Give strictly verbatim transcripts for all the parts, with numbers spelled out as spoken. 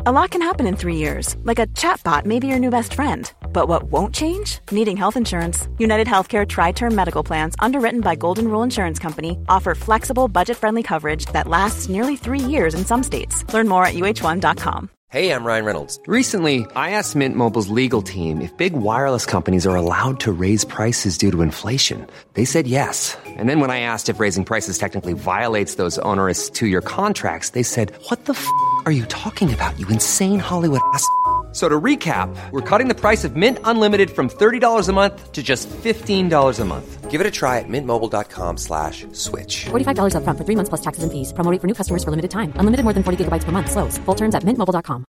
A lot can happen in three years, like a chatbot may be your new best friend. But what won't change? Needing health insurance. United Healthcare Tri-Term Medical Plans, underwritten by Golden Rule Insurance Company, offer flexible, budget-friendly coverage that lasts nearly three years in some states. Learn more at U H one dot com. Hey, I'm Ryan Reynolds. Recently, I asked Mint Mobile's legal team if big wireless companies are allowed to raise prices due to inflation. They said yes. And then when I asked if raising prices technically violates those onerous two-year contracts, they said, what the f*** are you talking about, you insane Hollywood ass f- So to recap, we're cutting the price of Mint Unlimited from thirty dollars a month to just fifteen dollars a month. Give it a try at mintmobile.com slash switch. forty-five dollars up front for three months plus taxes and fees. Promo rate for new customers for limited time. Unlimited more than forty gigabytes per month. Slows full terms at mint mobile dot com.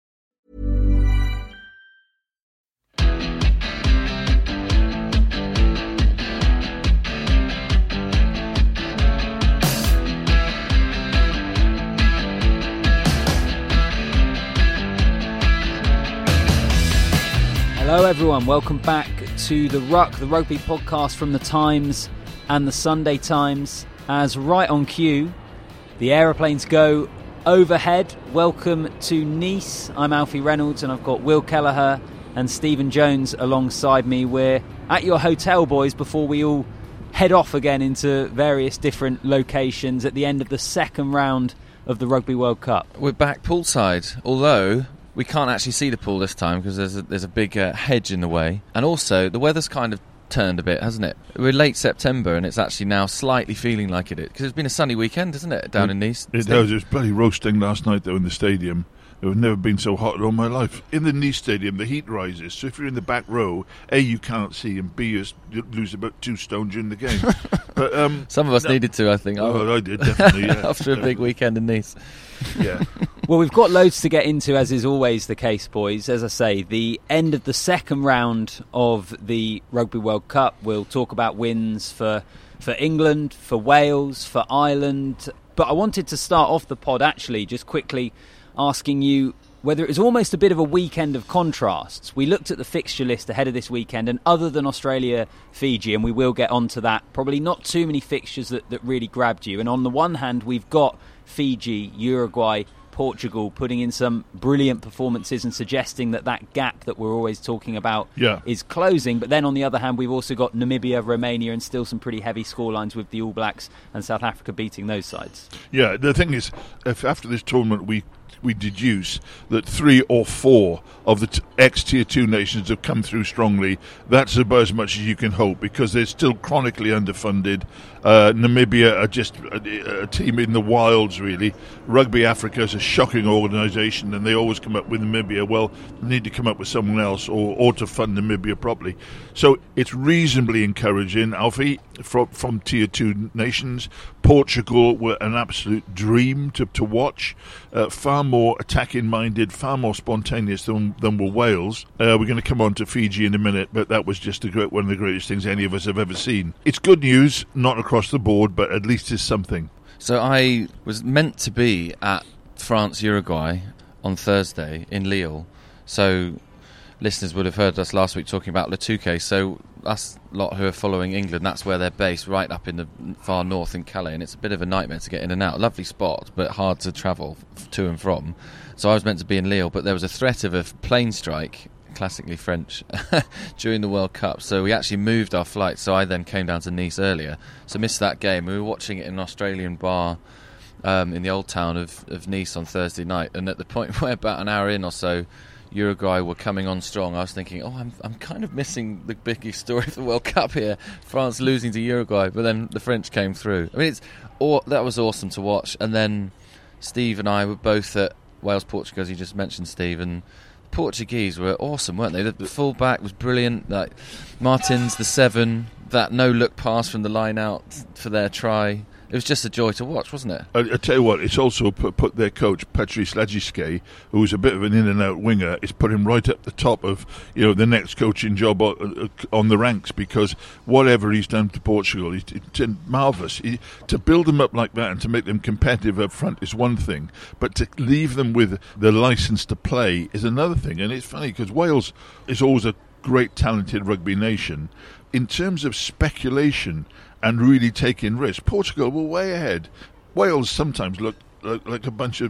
Hello everyone, welcome back to The Ruck, the rugby podcast from The Times and The Sunday Times. As right on cue, the aeroplanes go overhead. Welcome to Nice. I'm Alfie Reynolds and I've got Will Kelleher and Stephen Jones alongside me. We're at your hotel, boys, before we all head off again into various different locations at the end of the second round of the Rugby World Cup. We're back poolside, although we can't actually see the pool this time because there's a, there's a big uh, hedge in the way. And also, the weather's kind of turned a bit, hasn't it? We're late September and it's actually now slightly feeling like it is. Because it's been a sunny weekend, hasn't it, down it, in Nice? It has. It was bloody roasting last night, though, in the stadium. I've never been so hot in all my life. In the Nice Stadium, the heat rises, so if you're in the back row, A, you can't see, and B, you lose about two stone during the game. But um, Some of us no, needed to, I think. Oh, I did, definitely, yeah. After a big weekend in Nice. Yeah. Well, we've got loads to get into, as is always the case, boys. As I say, the end of the second round of the Rugby World Cup. We'll talk about wins for for England, for Wales, for Ireland. But I wanted to start off the pod, actually, just quickly asking you whether it was almost a bit of a weekend of contrasts. We looked at the fixture list ahead of this weekend, and other than Australia, Fiji, and we will get onto that, probably not too many fixtures that, that really grabbed you. And on the one hand, we've got Fiji, Uruguay, Portugal putting in some brilliant performances and suggesting that that gap that we're always talking about yeah. is closing. But then on the other hand, we've also got Namibia, Romania, and still some pretty heavy scorelines with the All Blacks and South Africa beating those sides. Yeah, the thing is, if after this tournament we we deduce that three or four of the t- ex-tier two nations have come through strongly, that's about as much as you can hope, because they're still chronically underfunded. Uh, Namibia are just a, a team in the wilds, really. Rugby Africa is a shocking organisation, and they always come up with Namibia. Well, they need to come up with someone else or, or to fund Namibia properly. So it's reasonably encouraging, Alfie, from, from tier two nations. Portugal were an absolute dream to, to watch. Uh, far more attacking-minded, far more spontaneous than, than were Wales. Uh, we're going to come on to Fiji in a minute, but that was just a great, one of the greatest things any of us have ever seen. It's good news, not across the board, but at least it's something. So I was meant to be at France-Uruguay on Thursday in Lille. So listeners would have heard us last week talking about Le Touquet. So us lot who are following England, that's where they're based, right up in the far north in Calais, and it's a bit of a nightmare to get in and out. Lovely spot, but hard to travel to and from. So I was meant to be in Lille, but there was a threat of a plane strike, classically French, during the World Cup. So we actually moved our flight, so I then came down to Nice earlier. So missed that game. We were watching it in an Australian bar um, in the old town of, of Nice on Thursday night, and at the point where about an hour in or so, Uruguay were coming on strong, I was thinking, oh, I'm I'm kind of missing the biggest story of the World Cup here, France losing to Uruguay, but then the French came through. I mean, it's aw- that was awesome to watch. And then Steve and I were both at Wales-Portugal, as you just mentioned, Steve, and the Portuguese were awesome, weren't they? The, the full-back was brilliant. Like Martins, the seven, that no-look pass from the line out for their try. It was just a joy to watch, wasn't it? I, I tell you what, it's also put, put their coach, Patrice Lagiske, who's a bit of an in-and-out winger, it's put him right up the top of, you know, the next coaching job on, on the ranks, because whatever he's done to Portugal, it's, it's marvellous. He, to build them up like that and to make them competitive up front is one thing, but to leave them with the licence to play is another thing. And it's funny, because Wales is always a great, talented rugby nation. In terms of speculation and really taking risks, Portugal were way ahead. Wales sometimes looked like, like a bunch of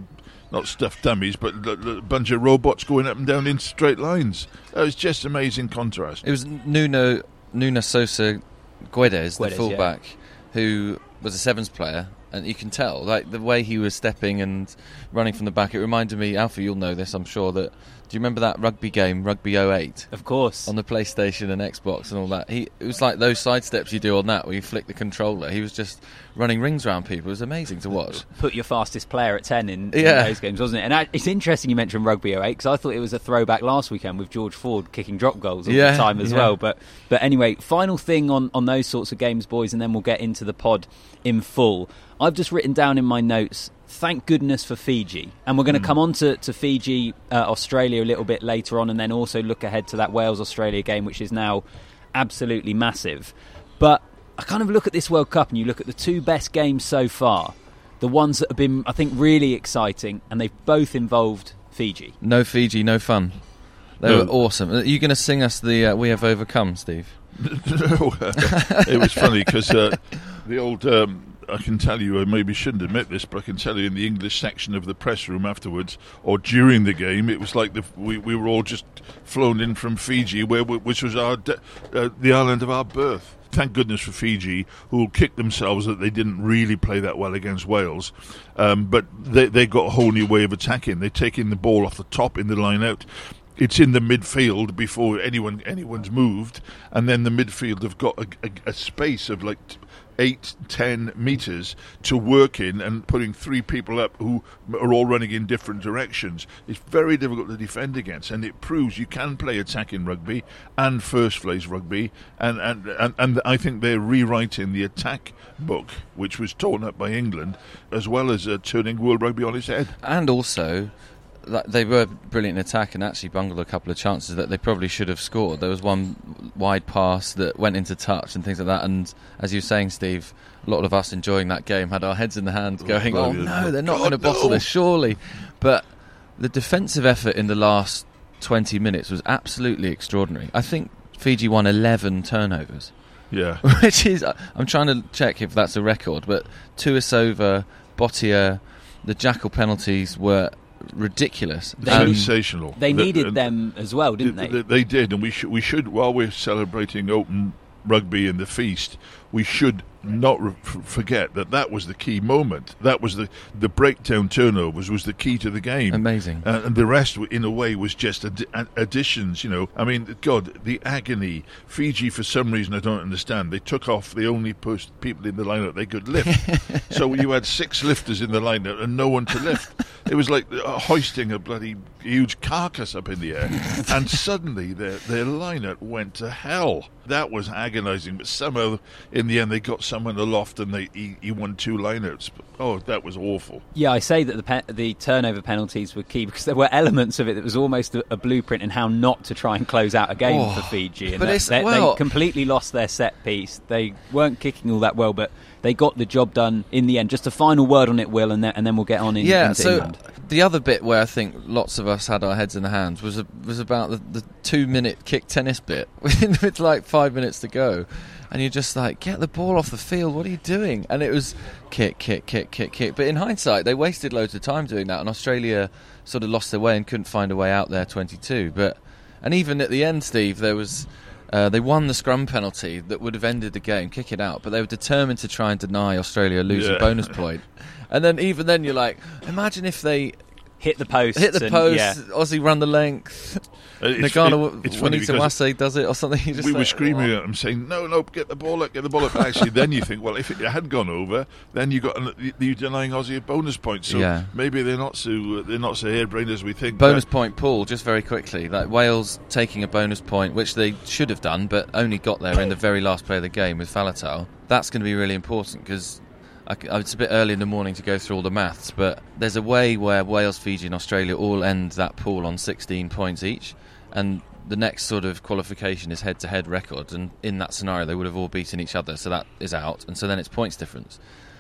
not stuffed dummies, but a bunch of robots going up and down in straight lines. That was just amazing contrast. It was Nuno Nuno Sosa Guedes, the Guedes, fullback, yeah. who was a sevens player, and you can tell, like the way he was stepping and running from the back. It reminded me, Alfie, you'll know this, I'm sure, that. Do you remember that rugby game, Rugby oh eight? Of course. On the PlayStation and Xbox and all that. He it was like those side steps you do on that, where you flick the controller. He was just running rings around people. It was amazing to watch. Put your fastest player at ten in, in yeah. those games, wasn't it? And I, it's interesting you mentioned Rugby oh eight, because I thought it was a throwback last weekend with George Ford kicking drop goals all yeah, the time as yeah. well. But but anyway, final thing on, on those sorts of games, boys, and then we'll get into the pod in full. I've just written down in my notes, thank goodness for Fiji. And we're going to mm. come on to, to Fiji, uh, Australia a little bit later on, and then also look ahead to that Wales-Australia game, which is now absolutely massive. But I kind of look at this World Cup and you look at the two best games so far, the ones that have been, I think, really exciting, and they've both involved Fiji. No Fiji, no fun. They no. were awesome. Are you going to sing us the uh, We Have Overcome, Steve? No, uh, it was funny because uh, the old... Um, I can tell you, I maybe shouldn't admit this, but I can tell you in the English section of the press room afterwards, or during the game, it was like the, we, we were all just flown in from Fiji, where which was our de- uh, the island of our birth. Thank goodness for Fiji, who kicked themselves that they didn't really play that well against Wales. Um, but they, they got a whole new way of attacking. They're taking the ball off the top in the line out. It's in the midfield before anyone anyone's moved, and then the midfield have got a, a, a space of like T- eight, ten metres to work in, and putting three people up who are all running in different directions. It's very difficult to defend against, and it proves you can play attacking rugby and first place rugby, and, and, and, and I think they're rewriting the attack book, which was torn up by England, as well as uh, turning world rugby on its head. And also... they were brilliant in attack and actually bungled a couple of chances that they probably should have scored. There was one wide pass that went into touch and things like that, and as you were saying, Steve, a lot of us enjoying that game had our heads in the hands going, oh, oh no, they're not going to bottle no. this, surely. But the defensive effort in the last twenty minutes was absolutely extraordinary. I think Fiji won eleven turnovers. Yeah. Which is, I'm trying to check if that's a record, but Tuisova, Botia, the Jackal penalties were ridiculous. They, sensational. They needed the, them as well, didn't they? They, they did, and we should, we should, while we're celebrating Open Rugby and the feast, we should not re- forget that that was the key moment. That was the the breakdown turnovers was the key to the game. Amazing. Uh, and the rest, in a way, was just ad- ad- additions. You know, I mean, God, the agony. Fiji, for some reason, I don't understand. They took off the only post people in the lineup they could lift. So you had six lifters in the lineup and no one to lift. It was like uh, hoisting a bloody huge carcass up in the air. And suddenly their their lineup went to hell. That was agonising. But somehow, in the end, they got someone aloft and they he, he won two lineouts. Oh, that was awful. Yeah, I say that the pe- the turnover penalties were key because there were elements of it that was almost a, a blueprint in how not to try and close out a game oh, for Fiji. And but that, it's, they, well, they completely lost their set piece. They weren't kicking all that well, but they got the job done in the end. Just a final word on it, Will, and then, and then we'll get on in, yeah, into so England. The other bit where I think lots of us had our heads in the hands was a, was about the, the two-minute kick tennis bit with, with like five minutes to go. And you're just like, get the ball off the field, what are you doing? And it was kick, kick, kick, kick, kick. But in hindsight, they wasted loads of time doing that, and Australia sort of lost their way and couldn't find a way out there twenty-two. But and even at the end, Steve, there was... Uh, they won the scrum penalty that would have ended the game, kick it out, but they were determined to try and deny Australia a losing yeah. bonus point. And then even then you're like, imagine if they... Hit the post. Hit the and, post, yeah. Aussie run the length. It's, Nagano it, Wanitawase does it or something. Just we like, were screaming oh. at them saying, no, no, get the ball up, get the ball up. Actually, then you think, well, if it had gone over, then you got you're denying Aussie a bonus point. So yeah. maybe they're not so they're not so harebrained as we think. Bonus but point pool, just very quickly. Like Wales taking a bonus point, which they should have done, but only got there in the very last play of the game with Faletau. That's going to be really important because... it's a bit early in the morning to go through all the maths, but there's a way where Wales, Fiji and Australia all end that pool on sixteen points each, and the next sort of qualification is head-to-head record, and in that scenario they would have all beaten each other, so that is out, and so then it's points difference.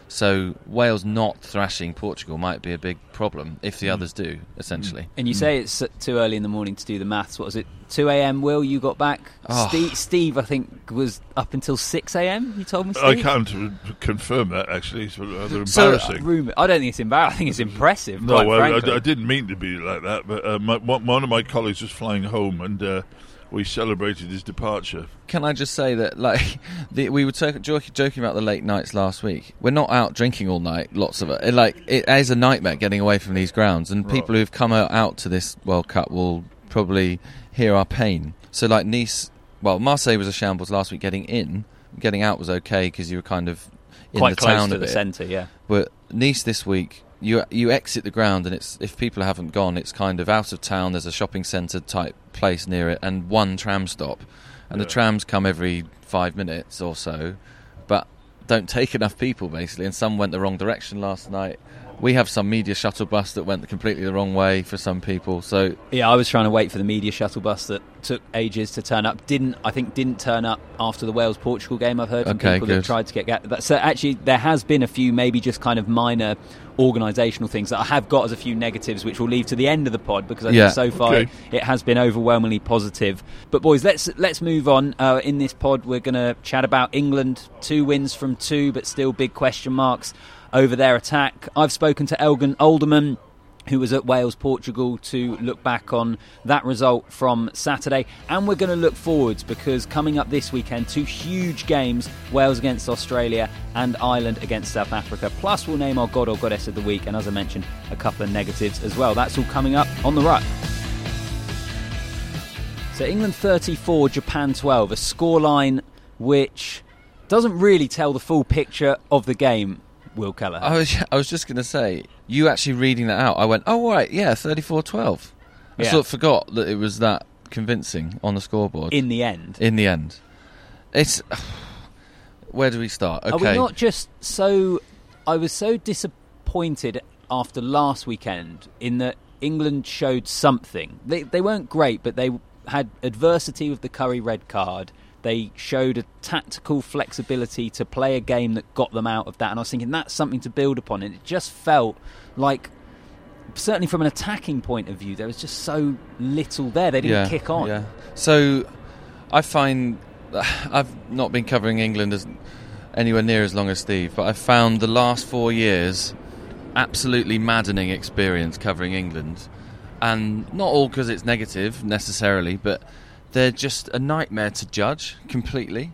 So Wales not thrashing Portugal might be a big problem if the mm. others do, essentially. And you mm. say it's too early in the morning to do the maths. What was it? two a.m. Will, you got back? Oh. Steve, Steve, I think, was up until six a.m. You told me, Steve? I can't r- confirm that, actually. It's rather so, embarrassing. Uh, rumour. I don't think it's embarrassing. I think it's impressive. No, well, I, frankly. I didn't mean to be like that, but uh, my, one of my colleagues was flying home and uh, we celebrated his departure. Can I just say that, like, the, we were t- joking about the late nights last week. We're not out drinking all night, lots of it. it like, it is a nightmare getting away from these grounds, and right. people who've come out, out to this World Cup will probably hear our pain. So, like, Nice, well, Marseille was a shambles last week getting in. Getting out was okay because you were kind of in Quite the close town to a the bit. centre, yeah. But Nice this week, you you exit the ground, and it's if people haven't gone, it's kind of out of town. There's a shopping centre type place near it, and one tram stop, and yeah. the trams come every five minutes or so, but don't take enough people basically. And some went the wrong direction last night. We have some media shuttle bus that went completely the wrong way for some people. So yeah, I was trying to wait for the media shuttle bus that took ages to turn up. Didn't I think didn't turn up after the Wales Portugal game. I've heard from okay, people good. that tried to get that. So actually, there has been a few maybe just kind of minor organisational things that I have got as a few negatives, which we'll leave to the end of the pod because I yeah. think so far okay. it has been overwhelmingly positive. But boys, let's let's move on. Uh, in this pod, we're going to chat about England. Two wins from two, but still big question marks over their attack. I've spoken to Elgin Alderman, who was at Wales-Portugal, to look back on that result from Saturday. And we're going to look forwards because coming up this weekend, two huge games, Wales against Australia and Ireland against South Africa. Plus, we'll name our God or Goddess of the Week. And as I mentioned, a couple of negatives as well. That's all coming up on The Ruck. So England thirty-four, Japan twelve. A scoreline which doesn't really tell the full picture of the game. Will Kelleher. I was, I was just going to say, you actually reading that out, I went, oh, right, yeah, thirty-four twelve. I yeah. sort of forgot that it was that convincing on the scoreboard. In the end. In the end. It's... Where do we start? Okay. Are we not just so... I was so disappointed after last weekend in that England showed something. They, they weren't great, but they had adversity with the Curry red card. They showed a tactical flexibility to play a game that got them out of that. And I was thinking that's something to build upon. And it just felt like, certainly from an attacking point of view, there was just so little there. They didn't yeah, kick on. Yeah. So I find... I've not been covering England as anywhere near as long as Steve, but I've found the last four years absolutely maddening experience covering England. And not all because it's negative, necessarily, but... they're just a nightmare to judge completely.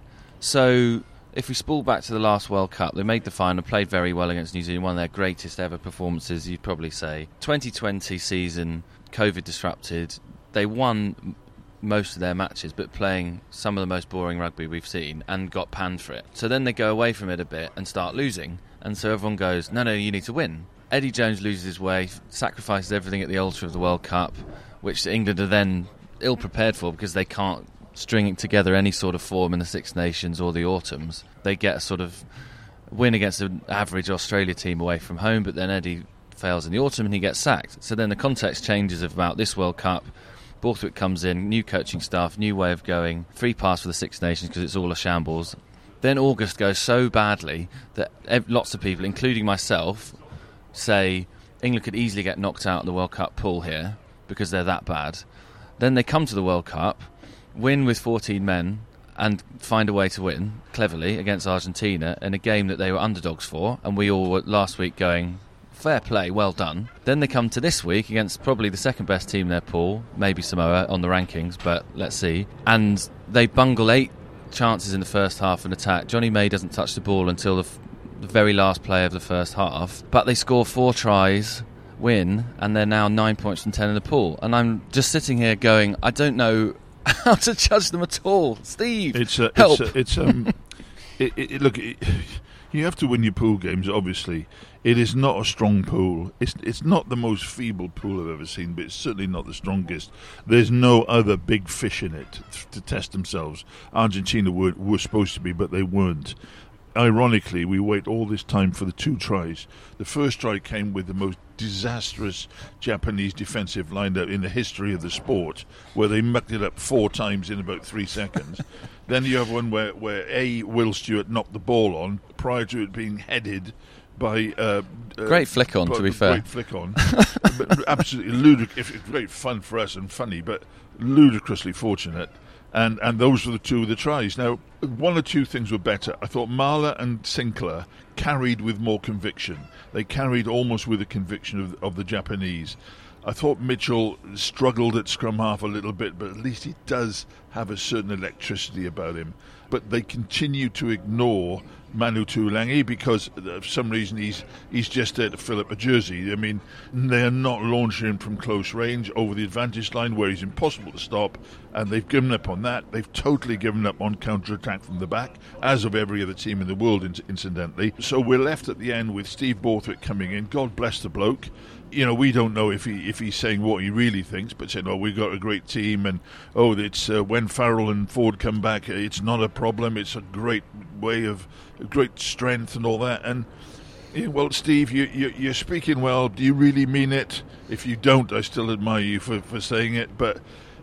So if we spool back to the last World Cup, they made the final, played very well against New Zealand, one of their greatest ever performances, you'd probably say. twenty twenty season, COVID disrupted. They won most of their matches, but playing some of the most boring rugby we've seen and got panned for it. So then they go away from it a bit and start losing. And so everyone goes, no, no, you need to win. Eddie Jones loses his way, sacrifices everything at the altar of the World Cup, which England are then ill prepared for because they can't string together any sort of form in the Six Nations or the Autumns. They get a sort of win against an average Australia team away from home, but then Eddie fails in the autumn and he gets sacked. So then the context changes about this World Cup. Borthwick comes in, new coaching staff, new way of going, free pass for the Six Nations because it's all a shambles. Then August goes so badly that lots of people, including myself, say England could easily get knocked out of the World Cup pool here because they're that bad. Then they come to the World Cup, win with fourteen men, and find a way to win, cleverly, against Argentina in a game that they were underdogs for, and we all were last week going, fair play, well done. Then they come to this week against probably the second best team in their pool, maybe Samoa on the rankings, but let's see. And they bungle eight chances in the first half and attack. Johnny May doesn't touch the ball until the, f- the very last play of the first half, but they score four tries, win, and they're now nine points from ten in the pool. And I'm just sitting here going, I don't know how to judge them at all. Steve, it's a, help. It's, a, it's um, it, it, look, it, you have to win your pool games. Obviously, it is not a strong pool. It's it's not the most feeble pool I've ever seen, but it's certainly not the strongest. There's no other big fish in it to test themselves. Argentina were were supposed to be, but they weren't. Ironically, we wait all this time for the two tries. The first try came with the most disastrous Japanese defensive lineup in the history of the sport, where they mucked it up four times in about three seconds. Then you have one where, where A, Will Stewart knocked the ball on prior to it being headed by uh, great flick on, uh, to be fair. Great flick on, absolutely ludicrous. It's great fun for us and funny, but ludicrously fortunate. And and those were the two of the tries. Now, one or two things were better. I thought Marler and Sinclair carried with more conviction. They carried almost with the conviction of, of the Japanese. I thought Mitchell struggled at scrum half a little bit, but at least he does have a certain electricity about him. But they continue to ignore Manu Tuilagi because for some reason he's he's just there to fill up a jersey. I mean, they are not launching him from close range over the advantage line where he's impossible to stop, and they've given up on that. They've totally given up on counter-attack from the back, as of every other team in the world, incidentally. So we're left at the end with Steve Borthwick coming in. God bless the bloke. You know, we don't know if he if he's saying what he really thinks, but saying, oh, we've got a great team, and oh, it's uh, when Farrell and Ford come back, it's not a problem, it's a great way of great strength and all that. And yeah, well, Steve, you, you, you're speaking well. Do you really mean it? If you don't, I still admire you for, for saying it. But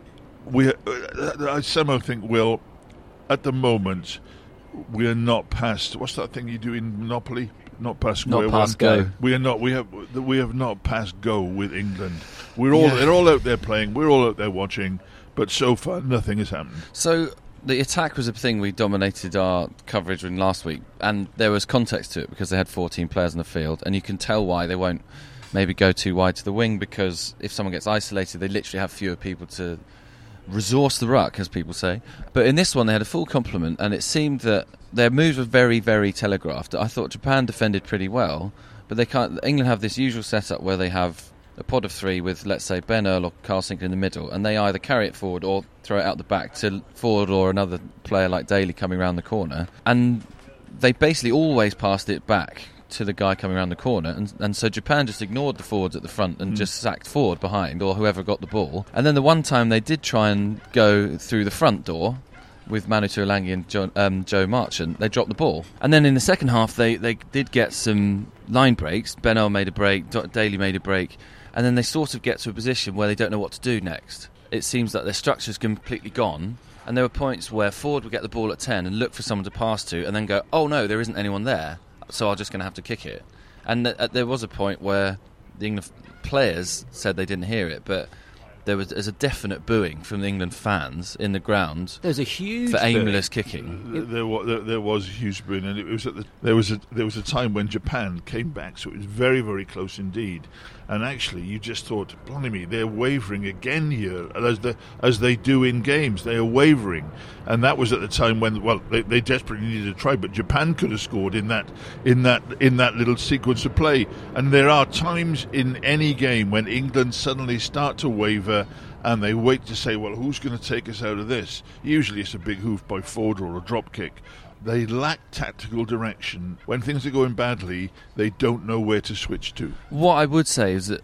we, uh, I somehow think, Will, at the moment, we're not past. What's that thing you do in Monopoly? Not past square not past one. go. We are not. We have. We have not passed go with England. We're all. Yeah. They're all out there playing. We're all out there watching. But so far, nothing has happened. So the attack was a thing we dominated our coverage in last week, and there was context to it because they had fourteen players in the field, and you can tell why they won't maybe go too wide to the wing, because if someone gets isolated, they literally have fewer people to resource the ruck, as people say. But in this one, they had a full complement, and it seemed that their moves were very, very telegraphed. I thought Japan defended pretty well, but they can't. England have this usual setup where they have a pod of three with, let's say, Ben Earl or Carl Sinclair in the middle, and they either carry it forward or throw it out the back to Ford or another player like Daly coming around the corner. And they basically always passed it back to the guy coming around the corner, and, and so Japan just ignored the forwards at the front and mm. just sacked forward behind, or whoever got the ball. And then the one time they did try and go through the front door with Manu Tuilagi and Joe, um, Joe Marchant, they dropped the ball. And then in the second half they, they did get some line breaks. Ben Earl made a break, Daly made a break, and then they sort of get to a position where they don't know what to do next. It seems that their structure's completely gone, and there were points where Ford would get the ball at ten and look for someone to pass to, and then go, oh no, there isn't anyone there, so I'm just going to have to kick it. And th- there was a point where the England players said they didn't hear it, but there was there's a definite booing from the England fans in the ground. There's a huge for aimless booing. kicking. There, there, was, there, there was a huge booing, and it was at the, there was a there was a time when Japan came back, so it was very, very close indeed. And actually, you just thought, blimey, they're wavering again here, as the as they do in games. They are wavering, and that was at the time when, well, they, they desperately needed a try, but Japan could have scored in that in that in that little sequence of play. And there are times in any game when England suddenly start to waver, and they wait to say, well, who's going to take us out of this? Usually, it's a big hoof by Ford or a drop kick. They lack tactical direction. When things are going badly, they don't know where to switch to. What I would say is that,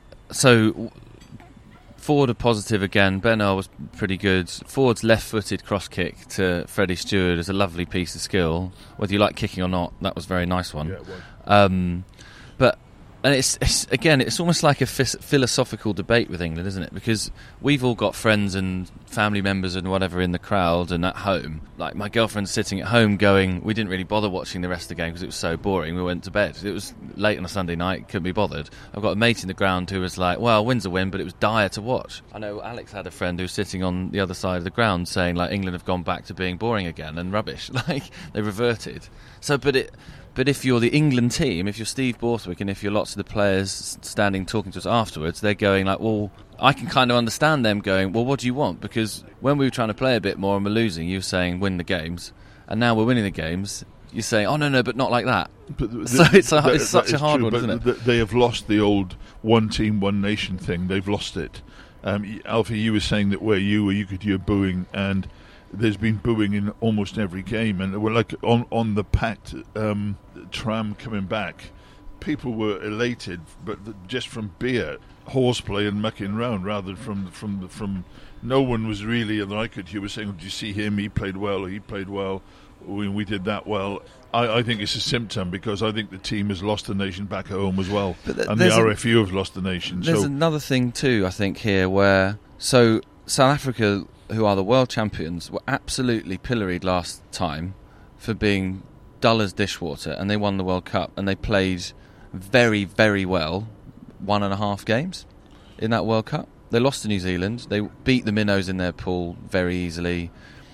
so Ford are positive again. Ben Earl was pretty good. Ford's left-footed cross kick to Freddie Stewart is a lovely piece of skill. Whether you like kicking or not, that was a very nice one. Yeah, it was. Um, but and it's, it's again, it's almost like a phys- philosophical debate with England, isn't it? Because we've all got friends and family members and whatever in the crowd and at home. Like my girlfriend's sitting at home going, we didn't really bother watching the rest of the game because it was so boring. We went to bed. It was late on a Sunday night, couldn't be bothered. I've got a mate in the ground who was like, well, win's a win, but it was dire to watch. I know Alex had a friend who was sitting on the other side of the ground saying, like, England have gone back to being boring again and rubbish. Like, they reverted. So, but it... But if you're the England team, if you're Steve Borthwick, and if you're lots of the players standing talking to us afterwards, they're going like, well, I can kind of understand them going, well, what do you want? Because when we were trying to play a bit more and we're losing, you were saying win the games, and now we're winning the games, you're saying, oh, no, no, but not like that. But the, so it's, a, that, it's such a hard true, one, isn't it? The, they have lost the old one team, one nation thing. They've lost it. Um, Alfie, you were saying that where you were, you could hear booing, and there's been booing in almost every game, and we're like on on the packed um, tram coming back, people were elated, but just from beer, horseplay, and mucking round, rather than from from from. No one was really, and I could. You were saying, "Did you see him? He played well. Or he played well. We, we did that well." I, I think it's a symptom, because I think the team has lost the nation back at home as well, th- and the R F U a, have lost the nation. There's so. another thing too, I think, here where so South Africa, who are the world champions, were absolutely pilloried last time for being dull as dishwater, and they won the World Cup, and they played very, very well one and a half games in that World Cup. They lost to New Zealand. They beat the Minnows in their pool very easily.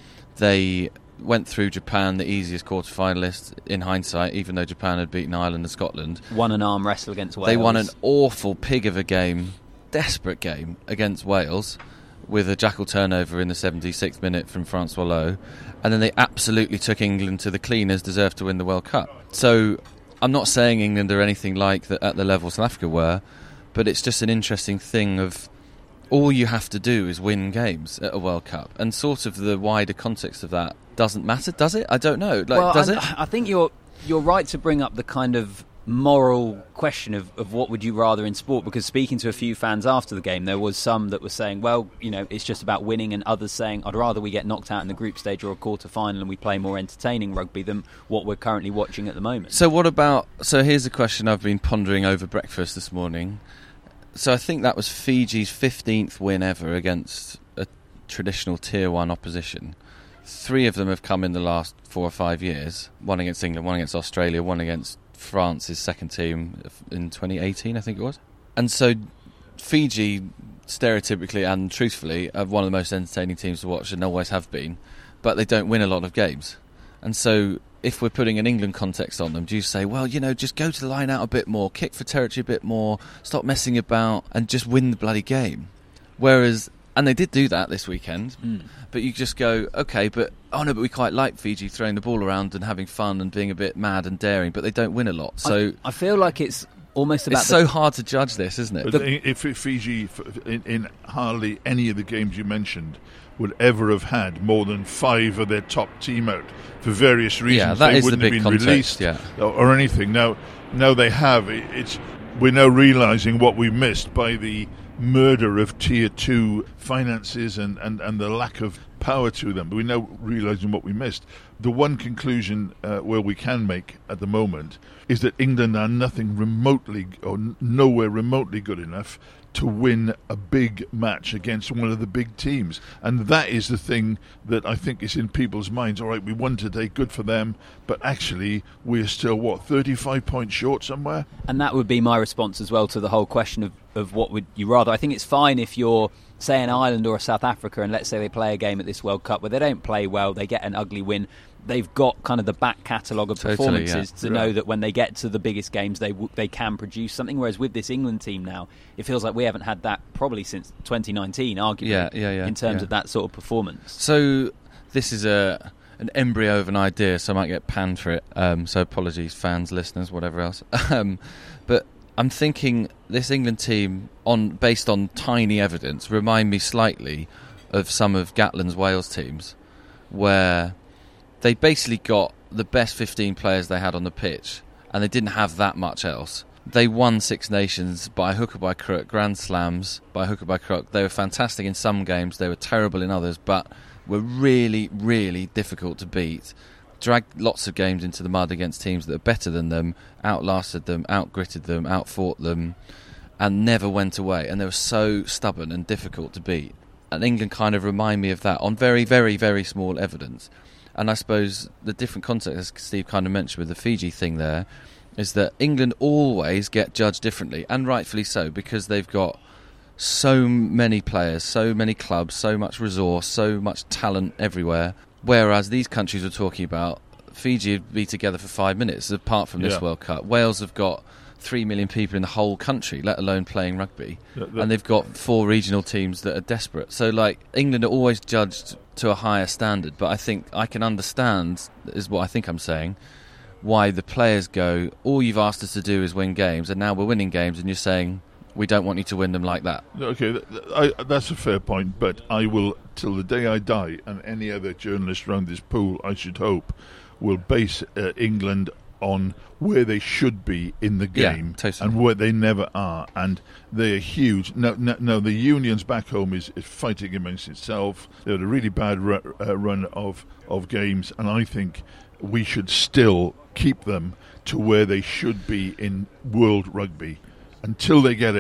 They went through Japan, the easiest quarter-finalist in hindsight, even though Japan had beaten Ireland and Scotland. Won an arm wrestle against Wales. They won an awful pig of a game, desperate game against Wales, with a jackal turnover in the seventy-sixth minute from Francois Lowe. And then they absolutely took England to the cleaners, deserved to win the World Cup. So I'm not saying England are anything like the, at the level South Africa were, but it's just an interesting thing of all you have to do is win games at a World Cup. And sort of the wider context of that doesn't matter, does it? I don't know. Like, well, does I, it? I think you're you're right to bring up the kind of moral question of, of what would you rather in sport, because speaking to a few fans after the game, there was some that were saying, well, you know, it's just about winning, and others saying, I'd rather we get knocked out in the group stage or a quarter final and we play more entertaining rugby than what we're currently watching at the moment. So what about, so here's a question I've been pondering over breakfast this morning. So I think that was Fiji's fifteenth win ever against a traditional tier one opposition. Three of them have come in the last four or five years. One against England, one against Australia, one against France's second team in twenty eighteen, I think it was. And so Fiji, stereotypically and truthfully, are one of the most entertaining teams to watch and always have been, but they don't win a lot of games. And so if we're putting an England context on them, do you say, well, you know, just go to the line out a bit more, kick for territory a bit more, stop messing about and just win the bloody game? Whereas, and they did do that this weekend, mm. but you just go, okay, but, oh no, but we quite like Fiji throwing the ball around and having fun and being a bit mad and daring, but they don't win a lot. So I, I feel like it's almost about... It's so hard to judge this, isn't it? But the, if Fiji, in, in hardly any of the games you mentioned, would ever have had more than five of their top team out for various reasons. Yeah, that they is wouldn't the big have been context, released yeah. or, or anything. Now, now they have. It, it's we're now realising what we missed by the murder of tier two finances and, and, and the lack of power to them. We're now realising what we missed. The one conclusion uh, where we can make at the moment is that England are nothing remotely or n- nowhere remotely good enough to win a big match against one of the big teams. And that is the thing that I think is in people's minds. All right, we won today, good for them, but actually we're still, what, thirty-five points short somewhere? And that would be my response as well to the whole question of, of what would you rather. I think it's fine if you're, say, an Ireland or a South Africa, and let's say they play a game at this World Cup where they don't play well, they get an ugly win. They've got kind of the back catalogue of totally, performances yeah. to yeah. know that when they get to the biggest games, they w- they can produce something. Whereas with this England team now, it feels like we haven't had that probably since twenty nineteen, arguably, yeah, yeah, yeah, in terms yeah. of that sort of performance. So this is a an embryo of an idea, so I might get panned for it. Um, so apologies, fans, listeners, whatever else. um, but I'm thinking this England team, on based on tiny evidence, remind me slightly of some of Gatland's Wales teams, where they basically got the best fifteen players they had on the pitch, and they didn't have that much else. They won Six Nations by hook or by crook, Grand Slams by hook or by crook. They were fantastic in some games, they were terrible in others, but were really, really difficult to beat. Dragged lots of games into the mud against teams that are better than them, outlasted them, outgritted them, outfought them, and never went away. And they were so stubborn and difficult to beat. And England kind of remind me of that on very, very, very small evidence. And I suppose the different context, as Steve kind of mentioned with the Fiji thing there, is that England always get judged differently, and rightfully so, because they've got so many players, so many clubs, so much resource, so much talent everywhere. Whereas these countries we're talking about, Fiji would be together for five minutes, apart from this yeah. World Cup. Wales have got three million people in the whole country, let alone playing rugby. Yeah, and they've got four regional teams that are desperate. So, like, England are always judged to a higher standard, but I think I can understand, is what I think I'm saying, why the players go, all you've asked us to do is win games, and now we're winning games, and you're saying, we don't want you to win them like that. Okay, th- th- I, that's a fair point, but I will, till the day I die, and any other journalist around this pool, I should hope, will base uh, England on where they should be in the game, yeah, totally. and where they never are, and they are huge. Now, now, now the unions back home is, is fighting amongst itself. They had a really bad ru- uh, run of, of games, and I think we should still keep them to where they should be in world rugby. Until they get it,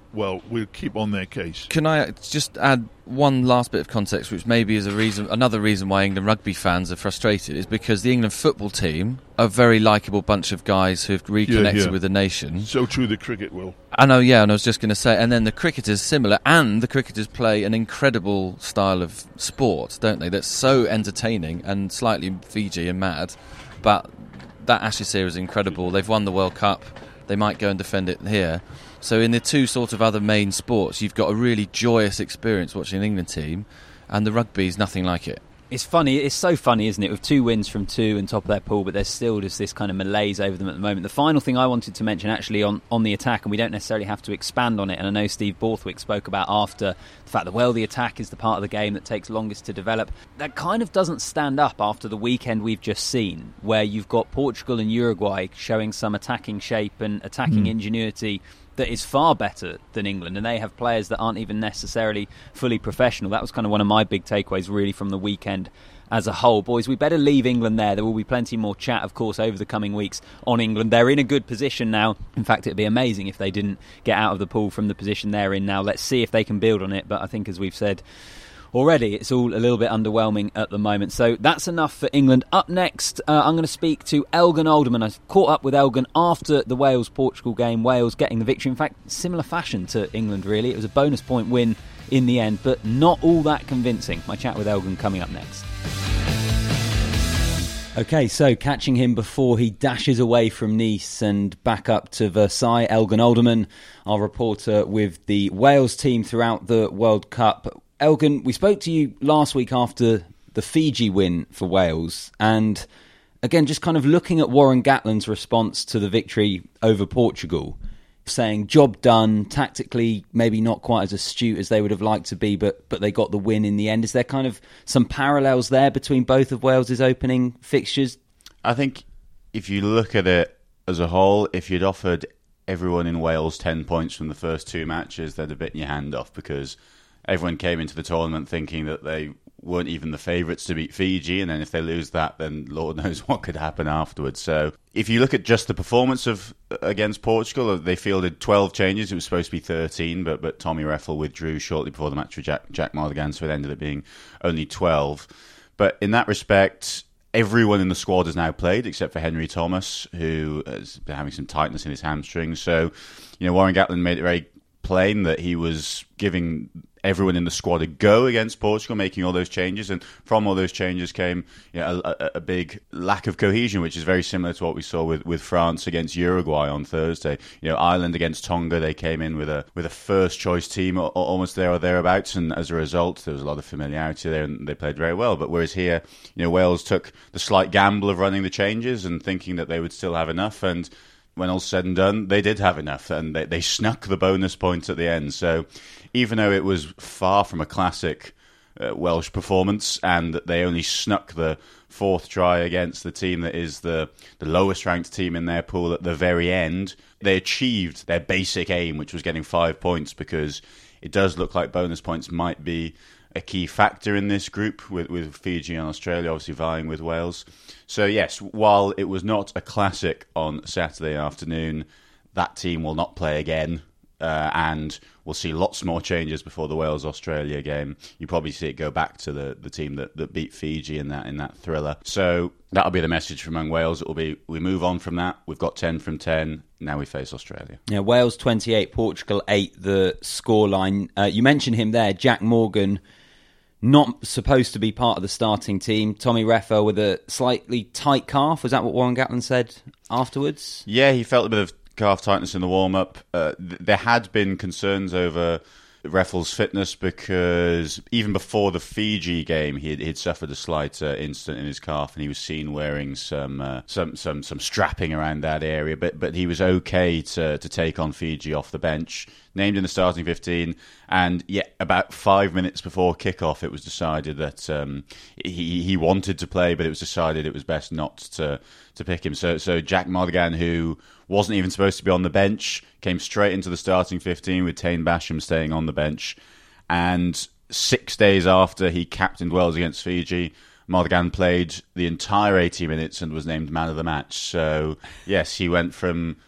well, will keep on their case. Can I just add one last bit of context, which maybe is a reason, another reason why England rugby fans are frustrated, is because the England football team are a very likeable bunch of guys who've reconnected yeah, yeah. with the nation. So true the cricket will. I know, yeah, and I was just going to say, and then the cricketers similar, and the cricketers play an incredible style of sport, don't they? That's so entertaining and slightly Fiji and mad, but that Ashes series is incredible. They've won the World Cup. They might go and defend it here. So in the two sort of other main sports, you've got a really joyous experience watching an England team, and the rugby is nothing like it. It's funny, it's so funny, isn't it, with two wins from two and top of their pool, but there's still just this kind of malaise over them at the moment. The final thing I wanted to mention actually on, on the attack, and we don't necessarily have to expand on it, and I know Steve Borthwick spoke about after the fact that, well, the attack is the part of the game that takes longest to develop. That kind of doesn't stand up after the weekend we've just seen, where you've got Portugal and Uruguay showing some attacking shape and attacking mm. ingenuity that is far better than England, and they have players that aren't even necessarily fully professional. That was kind of one of my big takeaways really from the weekend as a whole. Boys, we better leave England there. There will be plenty more chat, of course, over the coming weeks on England. They're in a good position now. In fact, it'd be amazing if they didn't get out of the pool from the position they're in now. Let's see if they can build on it, but I think, as we've said already, it's all a little bit underwhelming at the moment. So that's enough for England. Up next, uh, I'm going to speak to Elgin Alderman. I caught up with Elgin after the Wales-Portugal game. Wales getting the victory. In fact, similar fashion to England, really. It was a bonus point win in the end, but not all that convincing. My chat with Elgin coming up next. OK, so catching him before he dashes away from Nice and back up to Versailles, Elgin Alderman, our reporter with the Wales team throughout the World Cup. Elgin, we spoke to you last week after the Fiji win for Wales, and again, just kind of looking at Warren Gatland's response to the victory over Portugal, saying job done, tactically maybe not quite as astute as they would have liked to be, but but they got the win in the end. Is there kind of some parallels there between both of Wales's opening fixtures? I think if you look at it as a whole, if you'd offered everyone in Wales ten points from the first two matches, they'd have bitten your hand off, because everyone came into the tournament thinking that they weren't even the favourites to beat Fiji, and then if they lose that, then Lord knows what could happen afterwards. So if you look at just the performance of against Portugal, they fielded twelve changes. It was supposed to be thirteen, but but Tommy Reffell withdrew shortly before the match with Jack, Jack Mardigan, so it ended up being only twelve. But in that respect, everyone in the squad has now played except for Henry Thomas, who has been having some tightness in his hamstrings. So, you know, Warren Gatland made it very plain that he was giving everyone in the squad a go against Portugal, making all those changes, and from all those changes came, you know, a, a big lack of cohesion, which is very similar to what we saw with, with France against Uruguay on Thursday. You know, Ireland against Tonga, they came in with a with a first choice team almost there or thereabouts, and as a result, there was a lot of familiarity there, and they played very well. But whereas here, you know, Wales took the slight gamble of running the changes and thinking that they would still have enough, and when all's said and done, they did have enough, and they, they snuck the bonus points at the end. So even though it was far from a classic uh, Welsh performance, and they only snuck the fourth try against the team that is the, the lowest ranked team in their pool at the very end, they achieved their basic aim, which was getting five points, because it does look like bonus points might be a key factor in this group, with, with Fiji and Australia obviously vying with Wales. So yes, while it was not a classic on Saturday afternoon, that team will not play again, uh, and we'll see lots more changes before the Wales-Australia game. You probably see it go back to the, the team that, that beat Fiji in that in that thriller. So that'll be the message from among Wales. It will be, we move on from that. We've got ten from ten. Now we face Australia. Yeah, Wales twenty-eight, Portugal eight, the scoreline. Uh, you mentioned him there, Jack Morgan, not supposed to be part of the starting team. Tommy Reffell with a slightly tight calf. Was that what Warren Gatland said afterwards? Yeah, he felt a bit of calf tightness in the warm-up. Uh, th- there had been concerns over Reffell's fitness, because even before the Fiji game, he had, he'd suffered a slight uh, incident in his calf, and he was seen wearing some uh, some some some strapping around that area. But but he was okay to to take on Fiji off the bench, named in the starting fifteen, and yet about five minutes before kickoff, it was decided that um, he he wanted to play, but it was decided it was best not to to pick him. So so Jack Mardigan, who wasn't even supposed to be on the bench, came straight into the starting fifteen, with Taine Basham staying on the bench. And six days after he captained Wales against Fiji, Mardigan played the entire eighty minutes and was named man of the match. So, yes, he went from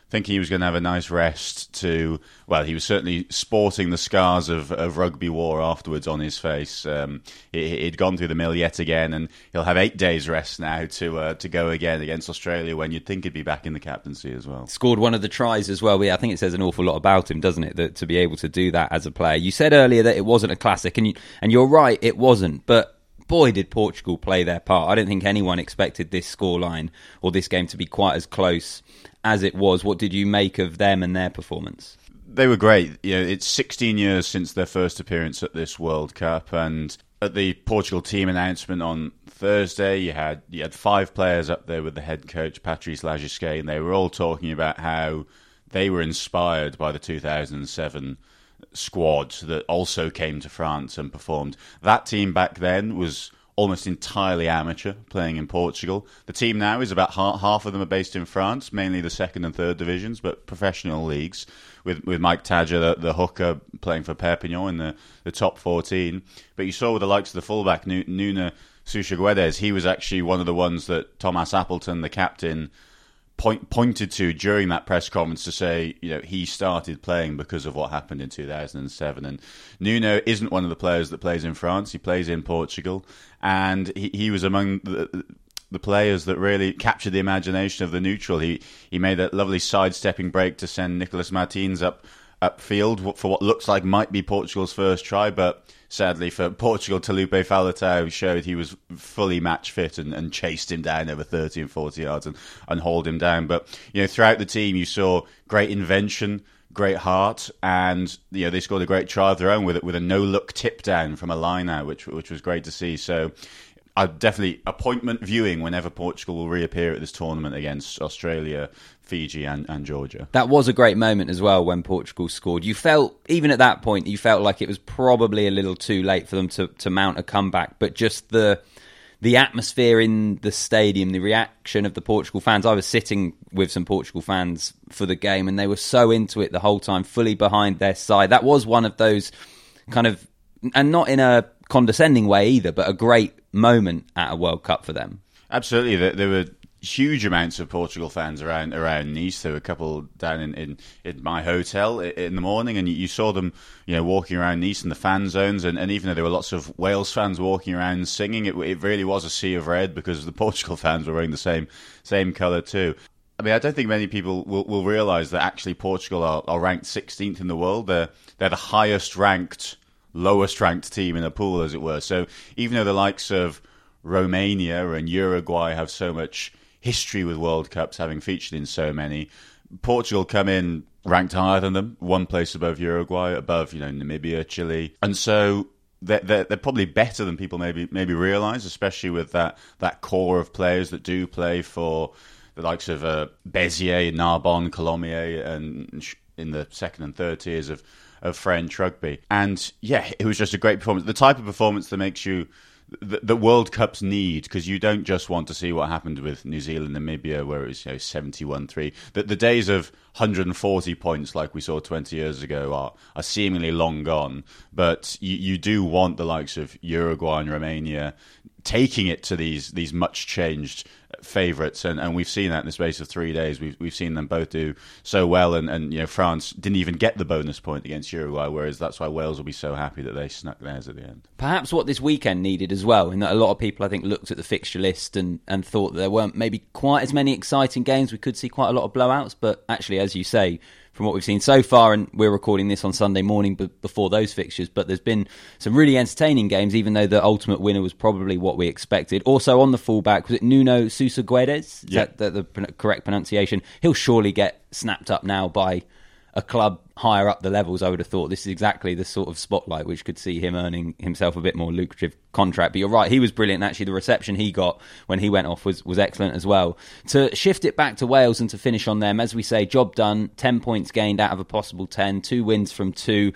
thinking he was going to have a nice rest to, well, he was certainly sporting the scars of, of rugby war afterwards on his face. Um, he, he'd gone through the mill yet again, and he'll have eight days rest now to uh, to go again against Australia, when you'd think he'd be back in the captaincy as well. Scored one of the tries as well. I think it says an awful lot about him, doesn't it, that to be able to do that as a player. You said earlier that it wasn't a classic, and you, and you're right, it wasn't, but boy, did Portugal play their part. I don't think anyone expected this scoreline or this game to be quite as close as it was. What did you make of them and their performance? They were great. You know, it's sixteen years since their first appearance at this World Cup, and at the Portugal team announcement on Thursday, you had you had five players up there with the head coach, Patrice Lagisquet, and they were all talking about how they were inspired by the two thousand seven squad that also came to France and performed. That team back then was almost entirely amateur, playing in Portugal. The team now is about half, half of them are based in France, mainly the second and third divisions, but professional leagues, with with Mike Tadger, the, the hooker, playing for Perpignan in the, the top fourteen. But you saw with the likes of the fullback, Nuno Sousa Guedes, he was actually one of the ones that Thomas Appleton, the captain, Point, pointed to during that press conference to say, you know, he started playing because of what happened in two thousand seven. And Nuno isn't one of the players that plays in France. He plays in Portugal. And he, he was among the, the players that really captured the imagination of the neutral. He he made that lovely sidestepping break to send Nicolas Martins up upfield for what looks like might be Portugal's first try, but sadly for Portugal, Talupe Faletau showed he was fully match fit and, and chased him down over thirty and forty yards and, and hauled him down. But you know, throughout the team, you saw great invention, great heart, and you know they scored a great try of their own with it with a no look tip down from a line out, which which was great to see. So I definitely appointment viewing whenever Portugal will reappear at this tournament against Australia, Fiji and, and Georgia. That was a great moment as well when Portugal scored. You felt, even at that point, you felt like it was probably a little too late for them to, to mount a comeback, but just the the atmosphere in the stadium, the reaction of the Portugal fans. I was sitting with some Portugal fans for the game and they were so into it the whole time, fully behind their side. That was one of those kind of, and not in a condescending way either, but a great moment at a World Cup for them. Absolutely. There, there were huge amounts of Portugal fans around around Nice. There were a couple down in, in, in my hotel in the morning, and you, you saw them, you know, walking around Nice in the fan zones, and, and even though there were lots of Wales fans walking around singing, it, it really was a sea of red because the Portugal fans were wearing the same same colour too. I mean, I don't think many people will, will realise that actually Portugal are, are ranked sixteenth in the world. They're, they're the highest ranked, lowest ranked team in a pool, as it were. So even though the likes of Romania and Uruguay have so much history with World Cups, having featured in so many, Portugal come in ranked higher than them, one place above Uruguay, above, you know, Namibia, Chile, and so they're, they're, they're probably better than people maybe maybe realise, especially with that that core of players that do play for the likes of uh, Béziers, Narbonne, Colomiers, and in the second and third tiers of of French rugby. And yeah, it was just a great performance. The type of performance that makes you The, the World Cups need, because you don't just want to see what happened with New Zealand, Namibia, where it was, you know, seventy-one three. The, the days of one hundred forty points like we saw twenty years ago are, are seemingly long gone. But you, you do want the likes of Uruguay and Romania taking it to these these much changed favourites, and, and we've seen that in the space of three days. We've we've seen them both do so well, and, and you know, France didn't even get the bonus point against Uruguay, whereas that's why Wales will be so happy that they snuck theirs at the end. Perhaps what this weekend needed as well, in that a lot of people I think looked at the fixture list and, and thought that there weren't maybe quite as many exciting games. We could see quite a lot of blowouts, but actually, as you say, from what we've seen so far, and we're recording this on Sunday morning b- before those fixtures, but there's been some really entertaining games, even though the ultimate winner was probably what we expected. Also on the fullback, was it Nuno Sousa Guedes? Is yeah. that the, the correct pronunciation? He'll surely get snapped up now by a club higher up the levels, I would have thought. This is exactly the sort of spotlight which could see him earning himself a bit more lucrative contract. But you're right, he was brilliant. Actually, the reception he got when he went off was, was excellent as well. To shift it back to Wales and to finish on them, as we say, job done, ten points gained out of a possible ten, two wins from two.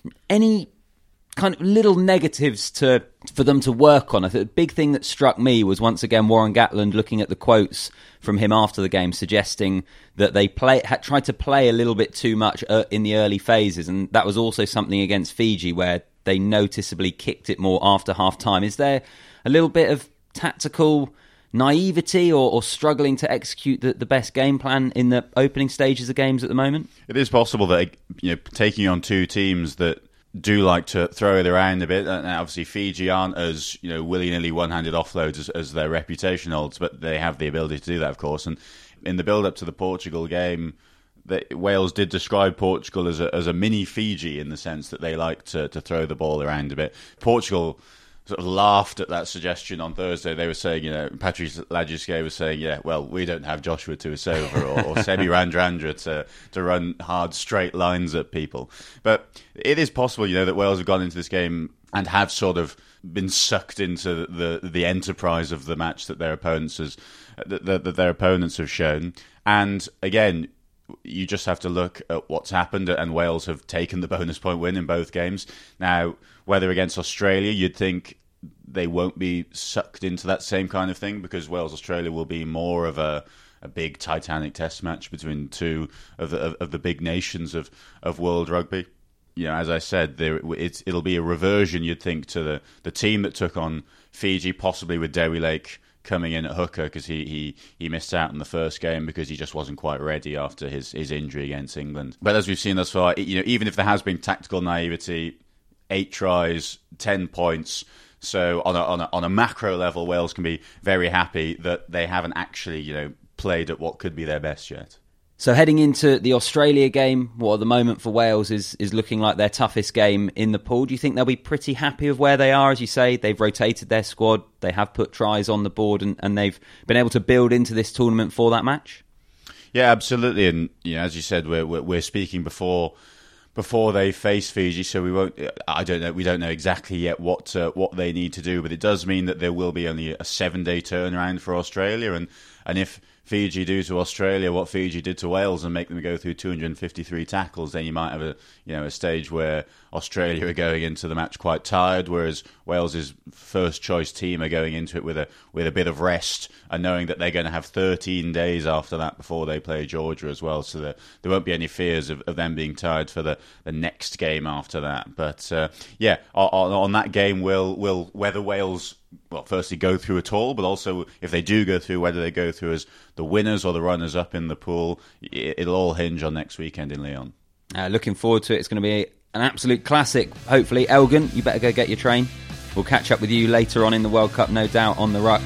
Any kind of little negatives to for them to work on? I think the big thing that struck me was once again Warren Gatland looking at the quotes from him after the game, suggesting that they play had tried to play a little bit too much uh, in the early phases, and that was also something against Fiji where they noticeably kicked it more after half time. Is there a little bit of tactical naivety or, or struggling to execute the, the best game plan in the opening stages of games at the moment? It is possible that, you know, taking on two teams that do like to throw it around a bit, and obviously Fiji aren't as, you know, willy-nilly one-handed offloads as, as their reputation holds, but they have the ability to do that, of course. And in the build-up to the Portugal game, the, Wales did describe Portugal as a, as a mini Fiji in the sense that they like to, to throw the ball around a bit. Portugal sort of laughed at that suggestion on Thursday. They were saying, you know, Patrice Lagisquet was saying, yeah, well, we don't have Joshua Tuisova or, or Semi Radradra to, to run hard, straight lines at people. But it is possible, you know, that Wales have gone into this game and have sort of been sucked into the the enterprise of the match that their opponents has, that, that their opponents have shown. And again, you just have to look at what's happened, and Wales have taken the bonus point win in both games. Now, whether against Australia, you'd think they won't be sucked into that same kind of thing, because Wales-Australia will be more of a, a big Titanic test match between two of the, of, of the big nations of, of world rugby. You know, as I said, there, it's, it'll be a reversion, you'd think, to the, the team that took on Fiji, possibly with Dewi Lake coming in at hooker, because he, he, he missed out in the first game because he just wasn't quite ready after his, his injury against England. But as we've seen thus far, you know, even if there has been tactical naivety, eight tries, ten points. So on a, on a on a macro level, Wales can be very happy that they haven't actually, you know, played at what could be their best yet. So heading into the Australia game, what at the moment for Wales is is looking like their toughest game in the pool. Do you think they'll be pretty happy with where they are? As you say, they've rotated their squad, they have put tries on the board, and, and they've been able to build into this tournament for that match? Yeah, absolutely. And you know, as you said, we're we're, we're speaking before. Before they face Fiji, so we won't. I don't know. We don't know exactly yet what uh, what they need to do, but it does mean that there will be only a seven-day turnaround for Australia, and and if Fiji do to Australia what Fiji did to Wales and make them go through two hundred fifty-three tackles, then you might have a you know a stage where Australia are going into the match quite tired, whereas Wales's first choice team are going into it with a with a bit of rest and knowing that they're going to have thirteen days after that before they play Georgia as well, so there there won't be any fears of, of them being tired for the, the next game after that. But uh, yeah, on, on that game, will will whether Wales, well, firstly go through at all, but also if they do go through, whether they go through as the winners or the runners up in the pool, it'll all hinge on next weekend in Lyon. Uh, looking forward to it. It's going to be an absolute classic, hopefully. Elgin, you better go get your train. We'll catch up with you later on in the World Cup, no doubt, on the ruck.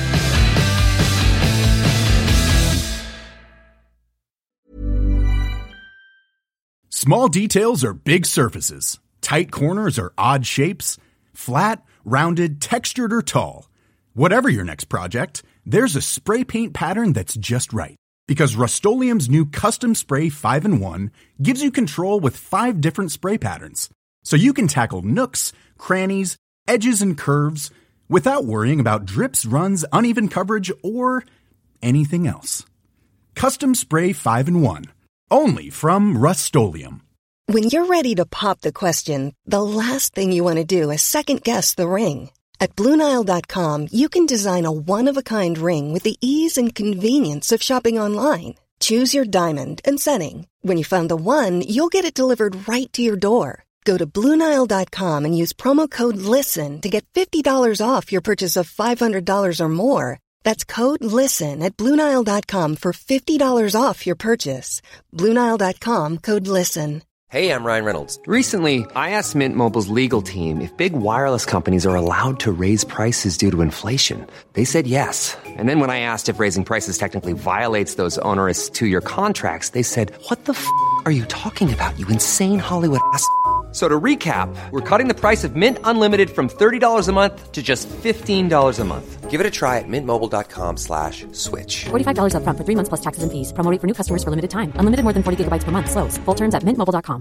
Small details are big surfaces. Tight corners are odd shapes. Flat, rounded, textured, or tall. Whatever your next project, there's a spray paint pattern that's just right. Because Rust-Oleum's new Custom Spray five in one gives you control with five different spray patterns. So you can tackle nooks, crannies, edges, and curves without worrying about drips, runs, uneven coverage, or anything else. Custom Spray five in one. Only from Rust-Oleum. When you're ready to pop the question, the last thing you want to do is second-guess the ring. At Blue Nile dot com, you can design a one-of-a-kind ring with the ease and convenience of shopping online. Choose your diamond and setting. When you find the one, you'll get it delivered right to your door. Go to Blue Nile dot com and use promo code LISTEN to get fifty dollars off your purchase of five hundred dollars or more. That's code LISTEN at Blue Nile dot com for fifty dollars off your purchase. Blue Nile dot com, code LISTEN. Hey, I'm Ryan Reynolds. Recently, I asked Mint Mobile's legal team if big wireless companies are allowed to raise prices due to inflation. They said yes. And then when I asked if raising prices technically violates those onerous two-year contracts, they said, what the f*** are you talking about, you insane Hollywood ass f- So to recap, we're cutting the price of Mint Unlimited from thirty dollars a month to just fifteen dollars a month. Give it a try at mintmobile.com slash switch. forty-five dollars up front for three months plus taxes and fees. Promo rate for new customers for limited time. Unlimited more than forty gigabytes per month. Slows full terms at mint mobile dot com.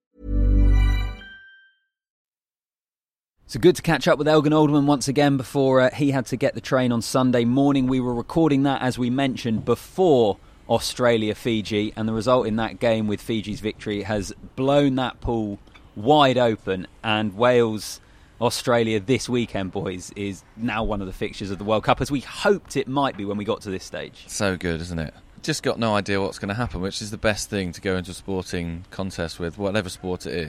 So good to catch up with Elgin Alderman once again before uh, he had to get the train on Sunday morning. We were recording that, as we mentioned, before Australia-Fiji, and the result in that game with Fiji's victory has blown that pool wide open, and Wales-Australia this weekend, boys, is now one of the fixtures of the World Cup, as we hoped it might be when we got to this stage. So good, isn't it? Just got no idea what's going to happen, which is the best thing to go into a sporting contest with, whatever sport it is.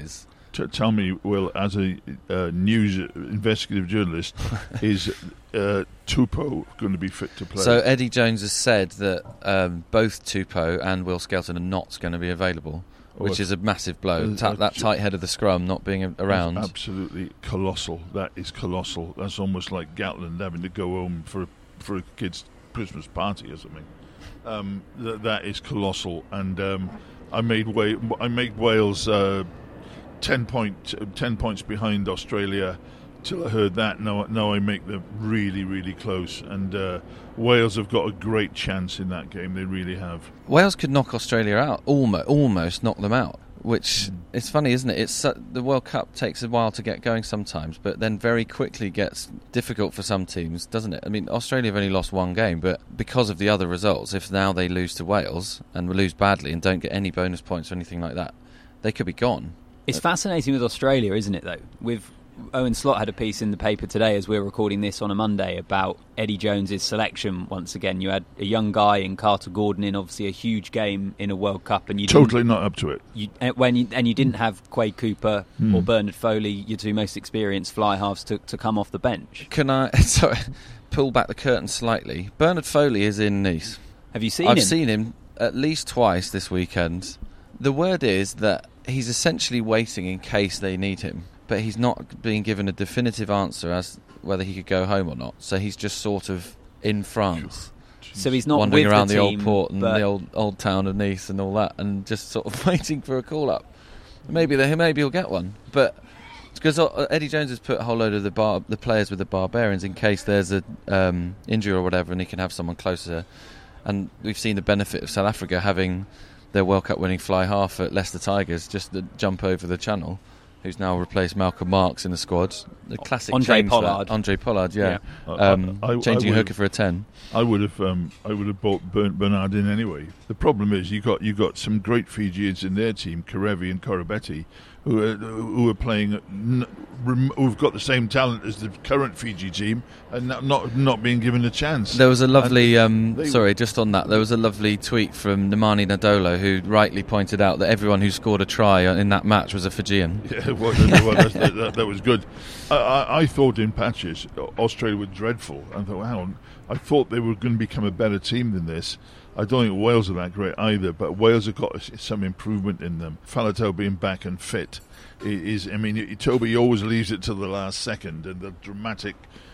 T- tell me, Will, as a uh, news investigative journalist, is uh, Tupou going to be fit to play? So Eddie Jones has said that um, both Tupou and Will Skelton are not going to be available, oh, which is a massive blow. Ta- that tight head of the scrum not being around. Absolutely colossal. That is colossal. That's almost like Gatland having to go home for a, for a kid's Christmas party or something. Um, th- that is colossal. And um, I made Wa- I made Wales... Uh, Ten point, ten points behind Australia till I heard that. Now, now I make them really, really close. And uh, Wales have got a great chance in that game. They really have. Wales could knock Australia out, almost, almost knock them out. Which it's funny, isn't it? It's uh, the World Cup takes a while to get going sometimes, but then very quickly gets difficult for some teams, doesn't it? I mean, Australia have only lost one game, but because of the other results, if now they lose to Wales and lose badly and don't get any bonus points or anything like that, they could be gone. It's fascinating with Australia, isn't it, though? With Owen Slot had a piece in the paper today as we're recording this on a Monday about Eddie Jones's selection once again. You had a young guy in Carter Gordon in obviously a huge game in a World Cup, and you totally not up to it. You, when you, and you didn't have Quade Cooper mm. or Bernard Foley, your two most experienced fly halves, to, to come off the bench. Can I sorry, pull back the curtain slightly? Bernard Foley is in Nice. Have you seen I've him? I've seen him at least twice this weekend. The word is that he's essentially waiting in case they need him, but he's not being given a definitive answer as whether he could go home or not. So he's just sort of in France. So he's not wandering with around the, the team, old port and the old old town of Nice and all that, and just sort of waiting for a call up. Maybe they, maybe he'll get one, but because Eddie Jones has put a whole load of the bar, the players with the Barbarians in case there's a um, injury or whatever, and he can have someone closer. And we've seen the benefit of South Africa having their World Cup winning fly half at Leicester Tigers just to jump over the channel, who's now replaced Malcolm Marks in the squad. The classic Andre change Pollard. That. Andre Pollard, yeah. yeah. Um, I, I, I, changing I hooker for a ten. I would have um, I would have bought Bernard in anyway. The problem is you got you got some great Fijians in their team, Karevi and Koroibete, who are, who are playing, who've got the same talent as the current Fiji team, and not not, not being given a chance. There was a lovely, um, they, sorry, just on that, there was a lovely tweet from Nemani Nadolo, who rightly pointed out that everyone who scored a try in that match was a Fijian. Yeah, well, well, that, that, that was good. I, I, I thought in patches Australia were dreadful. I thought, wow, I thought they were going to become a better team than this. I don't think Wales are that great either, but Wales have got some improvement in them. Faletau being back and fit is, I mean, Toby always leaves it to the last second and the dramatic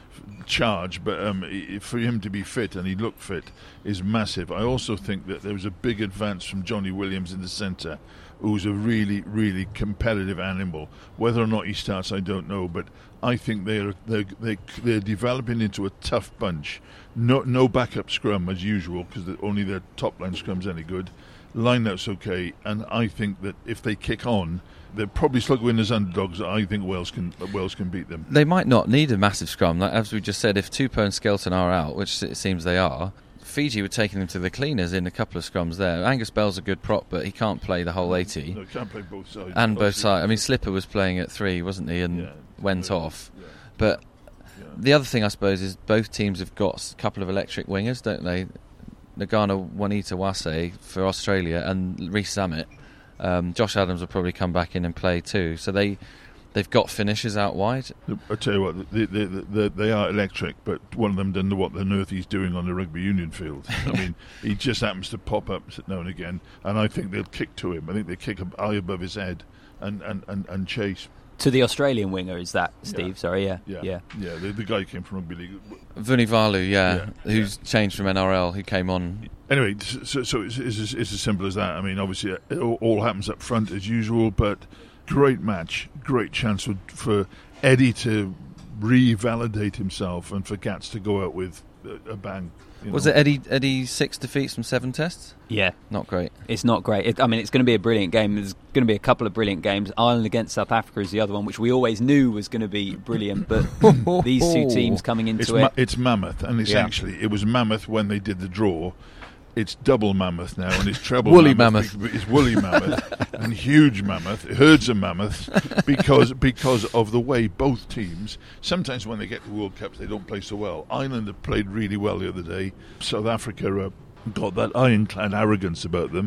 charge, but um, for him to be fit, and he looked fit, is massive. I also think that there was a big advance from Johnny Williams in the centre, who's a really, really competitive animal. Whether or not he starts, I don't know, but I think they're they're they're, they're developing into a tough bunch. No no backup scrum as usual, because only their top line scrum's any good. Line-out's okay, and I think that if they kick on, they're probably slug winners underdogs. I think Wales can Wales can beat them. They might not need a massive scrum, like, as we just said. If Tupou and Skelton are out, which it seems they are, Fiji were taking them to the cleaners in a couple of scrums there. Angus Bell's a good prop, but he can't play the whole eighty. No, he can't play both sides. And both sides. I mean, Slipper was playing at three, wasn't he, and yeah, went yeah, off. Yeah. But yeah. the other thing, I suppose, is both teams have got a couple of electric wingers, don't they? Nagana Juanita Wase for Australia and Reece Zammit. Um, Josh Adams will probably come back in and play too. So they, they've got finishers out wide. I tell you what, they, they, they, they are electric, but one of them doesn't know what on earth he's doing on the rugby union field. I mean, he just happens to pop up now and again, and I think they'll kick to him. I think they kick high above his head and, and, and, and chase. To the Australian winger, is that, Steve? Yeah. Sorry, yeah. Yeah, yeah. yeah the, the guy came from rugby league. Vunivalu, yeah, yeah who's yeah. changed from N R L, who came on. Anyway, so, so it's, it's, it's as simple as that. I mean, obviously, it all, all happens up front as usual, but great match, great chance for, for Eddie to revalidate himself and for Gats to go out with a, a bang. You Was know. it Eddie Eddie six defeats from seven tests? Yeah. Not great. It's not great. It, I mean, it's going to be a brilliant game. There's going to be a couple of brilliant games. Ireland against South Africa is the other one, which we always knew was going to be brilliant. But these two teams coming into it's it... Ma- it's mammoth, and it's yeah. actually... It was mammoth when they did the draw. It's double mammoth now, and it's treble woolly mammoth. mammoth. It's woolly mammoth and huge mammoth, herds of mammoths, because because of the way both teams, sometimes when they get to World Cups, they don't play so well. Ireland have played really well the other day. South Africa uh, got that ironclad arrogance about them,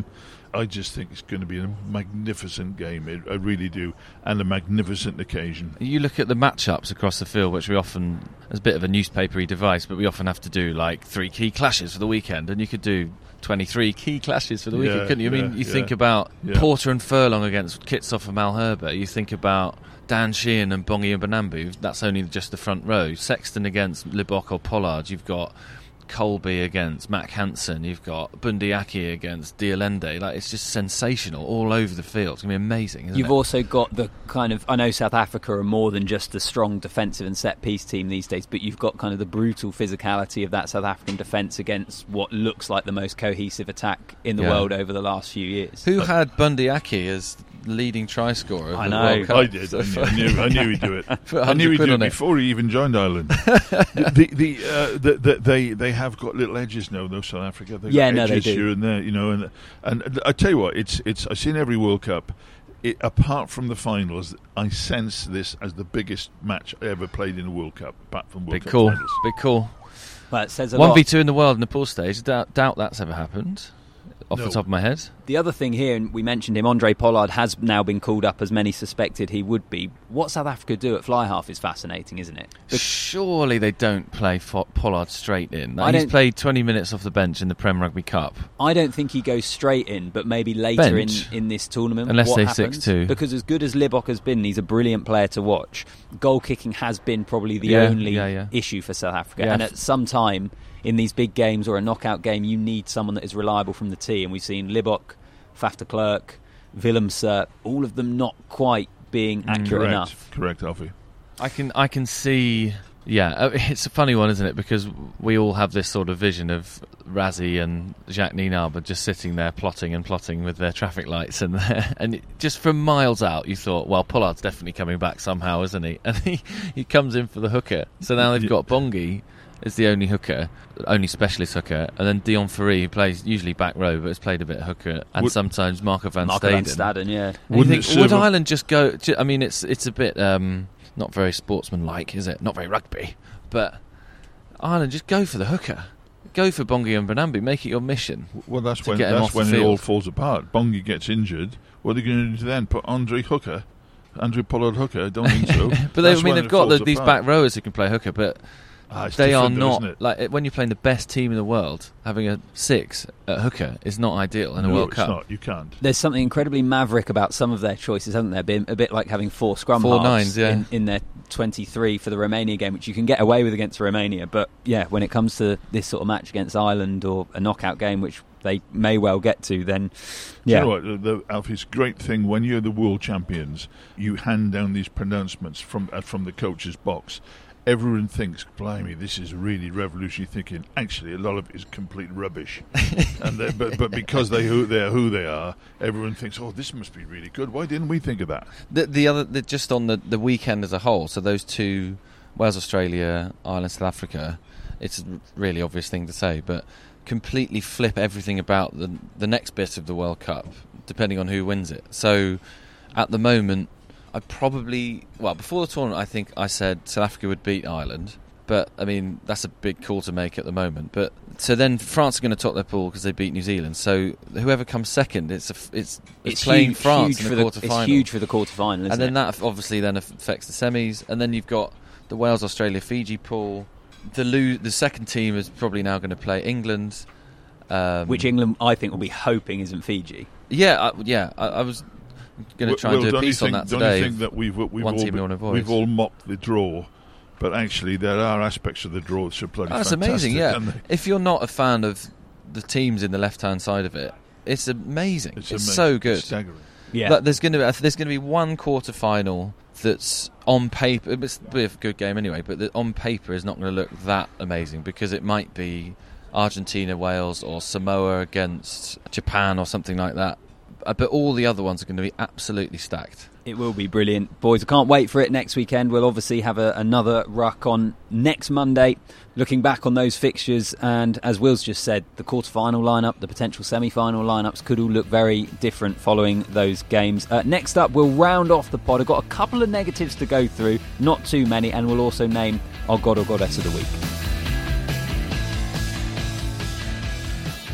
I just think it's going to be a magnificent game. I really do, and a magnificent occasion. You look at the matchups across the field, which we often, as a bit of a newspapery device, but we often have to do like three key clashes for the weekend, and you could do twenty-three key clashes for the weekend, yeah, couldn't you? I mean, yeah, you yeah, think about yeah. Porter and Furlong against Kitsoff and Malherbe. You think about Dan Sheehan and Bongi and Benambu. That's only just the front row. Sexton against Libbok or Pollard. You've got Colby against Mac Hansen. You've got Bundiaki against Diolende. Like, it's just sensational all over the field. It's going to be amazing, isn't You've it? also got the kind of, I know South Africa are more than just a strong defensive and set piece team these days, but you've got kind of the brutal physicality of that South African defence against what looks like the most cohesive attack in the Yeah. world over the last few years. Who had Bundiaki as leading try scorer of I the know. World Cup? I did. I knew, I knew, I knew he'd do it. Put I knew he'd quid do it on it. before he even joined Ireland. the, the, the, uh, the, the, they they have got little edges now, though. South Africa. They've Yeah, got no, they edges do. here and there, you know. And and I tell you what, it's it's. I've seen every World Cup. It, apart from the finals, I sense this as the biggest match I ever played in a World Cup. Apart from World Big Cup cool. finals. Big cool. Well, it says a one lot. v two in the world in the pool stage. Doubt, doubt that's ever happened. Off No. the top of my head. The other thing here, and we mentioned him, Andre Pollard has now been called up as many suspected he would be. What South Africa do at fly half is fascinating, isn't it? The- Surely they don't play Fo- Pollard straight in. Like, I he's don't- played twenty minutes off the bench in the Prem Rugby Cup. I don't think he goes straight in, but maybe later in, Bench. in this tournament. Unless what they happens, six two. Because as good as Libbok has been, he's a brilliant player to watch. Goal kicking has been probably the Yeah, only yeah, yeah. issue for South Africa. Yeah. And at some time in these big games or a knockout game, you need someone that is reliable from the tee. And we've seen Libbok, Faf de Klerk, Willemse, all of them not quite being accurate Correct. enough. Correct, Alfie. I can I can see. Yeah, uh, it's a funny one, isn't it? Because we all have this sort of vision of Razzie and Jacques Nienaber just sitting there plotting and plotting with their traffic lights, and and it, just from miles out, you thought, well, Pollard's definitely coming back somehow, isn't he? And he, he comes in for the hooker. So now they've got Bongi as the only hooker, only specialist hooker, and then Dion Ferry, who plays usually back row, but has played a bit of hooker, and Would- sometimes Marco van Marco van Staden. Staden, yeah. And you Wouldn't think, it serve would a- Ireland just go? ju- I mean, it's it's a bit um, not very sportsmanlike, is it? Not very rugby, but Ireland just go for the hooker, go for Bongi and Benambi, make it your mission. Well, that's to when get him that's off the when it all field. falls apart. Bongi gets injured. What are they going to do then? Put Andre Hooker, Andre Pollard Hooker? I don't think so. But they, I That's mean, when they've it got the, falls these apart. back rowers who can play hooker, but Ah, it's they are different though, not isn't it? like it- when you're playing the best team in the world. Having a six at hooker is not ideal in a no, World it's Cup. not. You can't. There's something incredibly maverick about some of their choices, hasn't there? Been a bit like having four scrum Four halves nines, yeah. in, in their twenty-three for the Romania game, which you can get away with against Romania. But yeah, when it comes to this sort of match against Ireland or a knockout game, which they may well get to, then Do yeah. you know what, the, the, Alfie's great thing when you're the world champions, you hand down these pronouncements from uh, from the coach's box. Everyone thinks, blimey, this is really revolutionary thinking. Actually, a lot of it is complete rubbish. and they, but, but because they who they're who they are, everyone thinks, oh, this must be really good. Why didn't we think of that? The, the other, the, just on the, the weekend as a whole, so those two, Wales, Australia, Ireland, South Africa, it's a really obvious thing to say, but completely flip everything about the the next bit of the World Cup, depending on who wins it. So, at the moment, I probably, well, before the tournament, I think I said South Africa would beat Ireland, but I mean that's a big call to make at the moment. But so then France are going to top their pool because they beat New Zealand. So whoever comes second, it's a, it's, it's playing huge, France huge in for the the, quarter final. It's huge for the quarter final, isn't And then it? that obviously then affects the semis, and then you've got the Wales, Australia, Fiji pool. The lo- the second team is probably now going to play England, um, Which England, I think, will be hoping isn't Fiji. yeah, I, yeah. I, I was going to try Well, and do a don't you piece on think- that don't you today. think that we've, we've, one all, team you wanna avoid. we've all mocked the draw, but actually there are aspects of the draw that are bloody Oh, that's fantastic. amazing, yeah. aren't they? If you're not a fan of the teams in the left-hand side of it, it's amazing. It's, amazing. so good. It's staggering. Yeah. Like, there's going to be, there's going to be one quarter final that's on paper. It's a bit of a good game anyway, but that on paper is not going to look that amazing because it might be Argentina, Wales, or Samoa against Japan or something like that. Uh, But all the other ones are going to be absolutely stacked. It will be brilliant. Boys, I can't wait for it next weekend. We'll obviously have a, another ruck on next Monday, looking back on those fixtures. And as Will's just said, the quarter-final lineup, the potential semi-final lineups could all look very different following those games. Uh, next up, we'll round off the pod. I've got a couple of negatives to go through, not too many, and we'll also name our God or Goddess of the Week.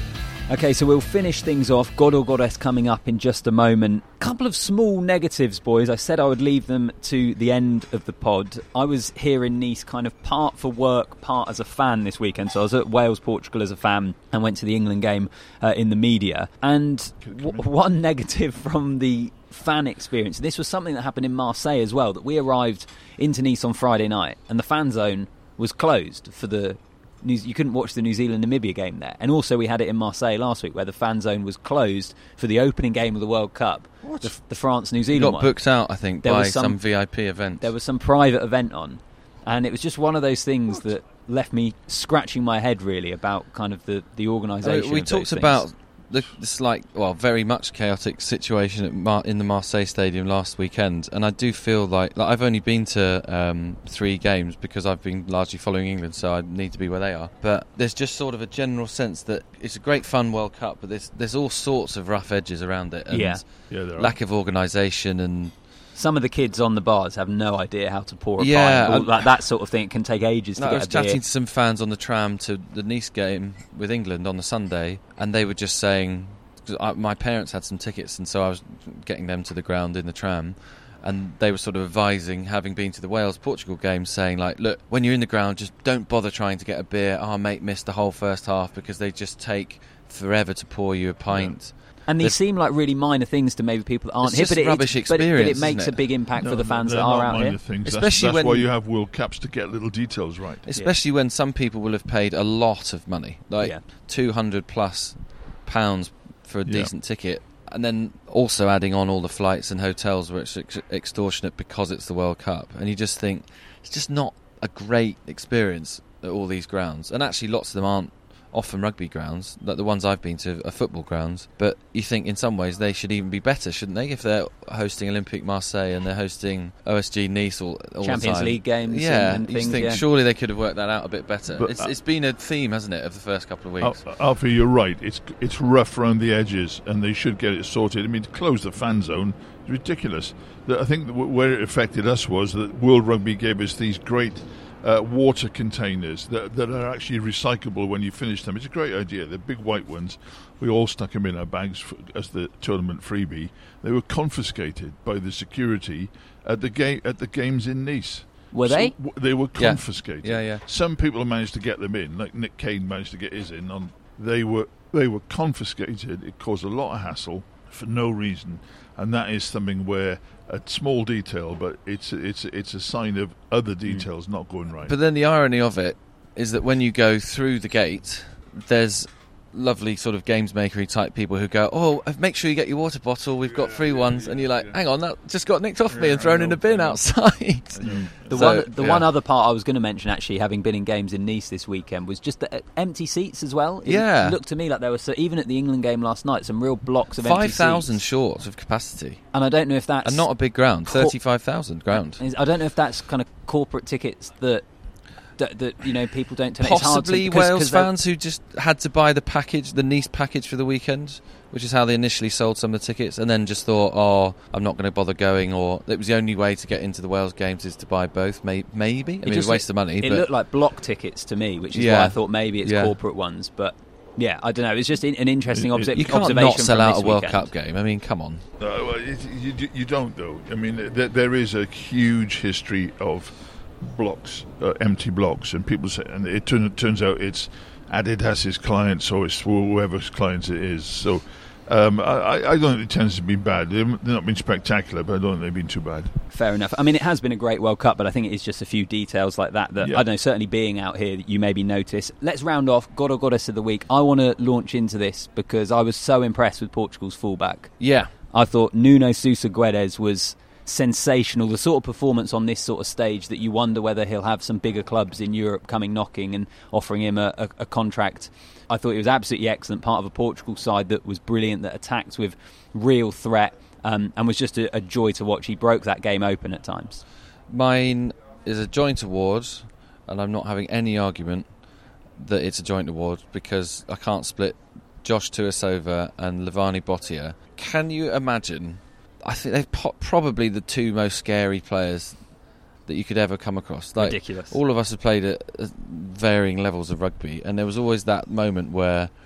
Okay, so we'll finish things off. God or Goddess coming up in just a moment. Couple of small negatives, boys. I said I would leave them to the end of the pod. I was here in Nice kind of part for work, part as a fan this weekend. So I was at Wales-Portugal as a fan and went to the England game uh, in the media. And w- one negative from the fan experience, and this was something that happened in Marseille as well, that we arrived into Nice on Friday night and the fan zone was closed for the... You couldn't watch the New Zealand-Namibia game there. And also we had it in Marseille last week where the fan zone was closed for the opening game of the World Cup, what? the, the France-New Zealand got one. booked out, I think, there by was some, some V I P event. There was some private event on. And it was just one of those things what? that left me scratching my head, really, about kind of the, the organisation uh, We of talked those about things. the, this, like, well, very much chaotic situation at Mar- in the Marseille Stadium last weekend. And I do feel like, like I've only been to um, three games because I've been largely following England, so I need to be where they are. But there's just sort of a general sense that it's a great fun World Cup, but there's, there's all sorts of rough edges around it. And yeah. Yeah, there lack are. of organisation and... Some of the kids on the bars have no idea how to pour a Yeah, pint. All I- that, that sort of thing. It can take ages No, to I was get a beer. chatting to some fans on the tram to the Nice game with England on the Sunday, and they were just saying, 'cause I, my parents had some tickets, and so I was getting them to the ground in the tram, and they were sort of advising, having been to the Wales-Portugal game, saying, like, look, when you're in the ground, just don't bother trying to get a beer. Our mate missed the whole first half because they just take forever to pour you a pint. Yeah. And these There's, seem like really minor things to maybe people that aren't It's here, just but it, rubbish it, but it, but experience, it makes isn't a it? big impact No, for the fans they're that are not out minor here. Things. Especially that's, that's when- why you have World Cups, to get little details right. especially when some people will have paid a lot of money, like Yeah. two hundred plus pounds for a Yeah. decent ticket, and then also adding on all the flights and hotels where it's ex- extortionate because it's the World Cup, and you just think it's just not a great experience at all these grounds. And actually lots of them aren't often rugby grounds, like the ones I've been to are football grounds, but you think in some ways they should even be better, shouldn't they, if they're hosting Olympique Marseille and they're hosting O S G Nice all, all Champions the time. League games yeah, and, and you things. just think yeah. surely they could have worked that out a bit better. But, it's, uh, it's been a theme, hasn't it, of the first couple of weeks. Al- Alfie, you're right. It's it's rough around the edges, and they should get it sorted. I mean, to close the fan zone is ridiculous. The- I think that w- where it affected us was that World Rugby gave us these great uh, water containers that, that are actually recyclable when you finish them. It's a great idea. They're big white ones. We all stuck them in our bags for, as the tournament freebie. They were confiscated by the security at the game at the games in Nice. Were So they? w- they were Yeah. confiscated. Yeah, yeah. Some people managed to get them in, like Nick Kane managed to get his in. On they were they were confiscated. It caused a lot of hassle for no reason, and that is something where a small detail, but it's it's it's a sign of other details not going right. But then the irony of it is that when you go through the gate, there's lovely sort of games makery type people who go, oh, make sure you get your water bottle, we've got free ones, and you're like, hang on, that just got nicked off me and thrown in a bin outside. The So, one, the yeah. one other part I was going to mention, actually, having been in games in Nice this weekend, was just the uh, empty seats as well. It Yeah. looked to me like there were, so even at the England game last night, some real blocks of empty five thousand seats. short of capacity. And I don't know if that's And not a big ground, Co- thirty-five thousand ground. I don't know if that's kind of corporate tickets that that, that you know people don't turn. It's hard to- Possibly 'cause- Wales 'cause they're- fans who just had to buy the package, the Nice package for the weekend, which is how they initially sold some of the tickets, and then just thought, oh, I'm not going to bother going, or it was the only way to get into the Wales games is to buy both, May- maybe. I It mean, just it's a waste looked- of money. It but looked like block tickets to me, which is Yeah. why I thought maybe it's Yeah. corporate ones. But yeah, I don't know. It's just in, an interesting It- it- obse- you can't observation. not sell from out this a World weekend. Cup game. I mean, come on. Uh, well, it, you, you don't, though. I mean, there, there is a huge history of blocks, uh, empty blocks, and people say, and it, turn, it turns out it's Adidas's clients or it's whoever's clients it is. So um, I, I don't think it tends to be bad. They've not been spectacular, but I don't think they've been too bad. Fair enough. I mean, it has been a great World Cup, but I think it is just a few details like that that, Yeah. I don't know, certainly being out here, you maybe notice. Let's round off God or Goddess of the Week. I want to launch into this because I was so impressed with Portugal's fullback. Yeah. I thought Nuno Sousa Guedes was sensational. The sort of performance on this sort of stage that you wonder whether he'll have some bigger clubs in Europe coming knocking and offering him a, a, a contract. I thought he was absolutely excellent, part of a Portugal side that was brilliant, that attacked with real threat, um, and was just a, a joy to watch. He broke that game open at times. Mine is a joint award, and I'm not having any argument that it's a joint award because I can't split Josh Tuisova and Levani Bottia. Can you imagine? I think they're po- probably the two most scary players that you could ever come across. Like, Ridiculous. All of us have played at at varying levels of rugby, and there was always that moment where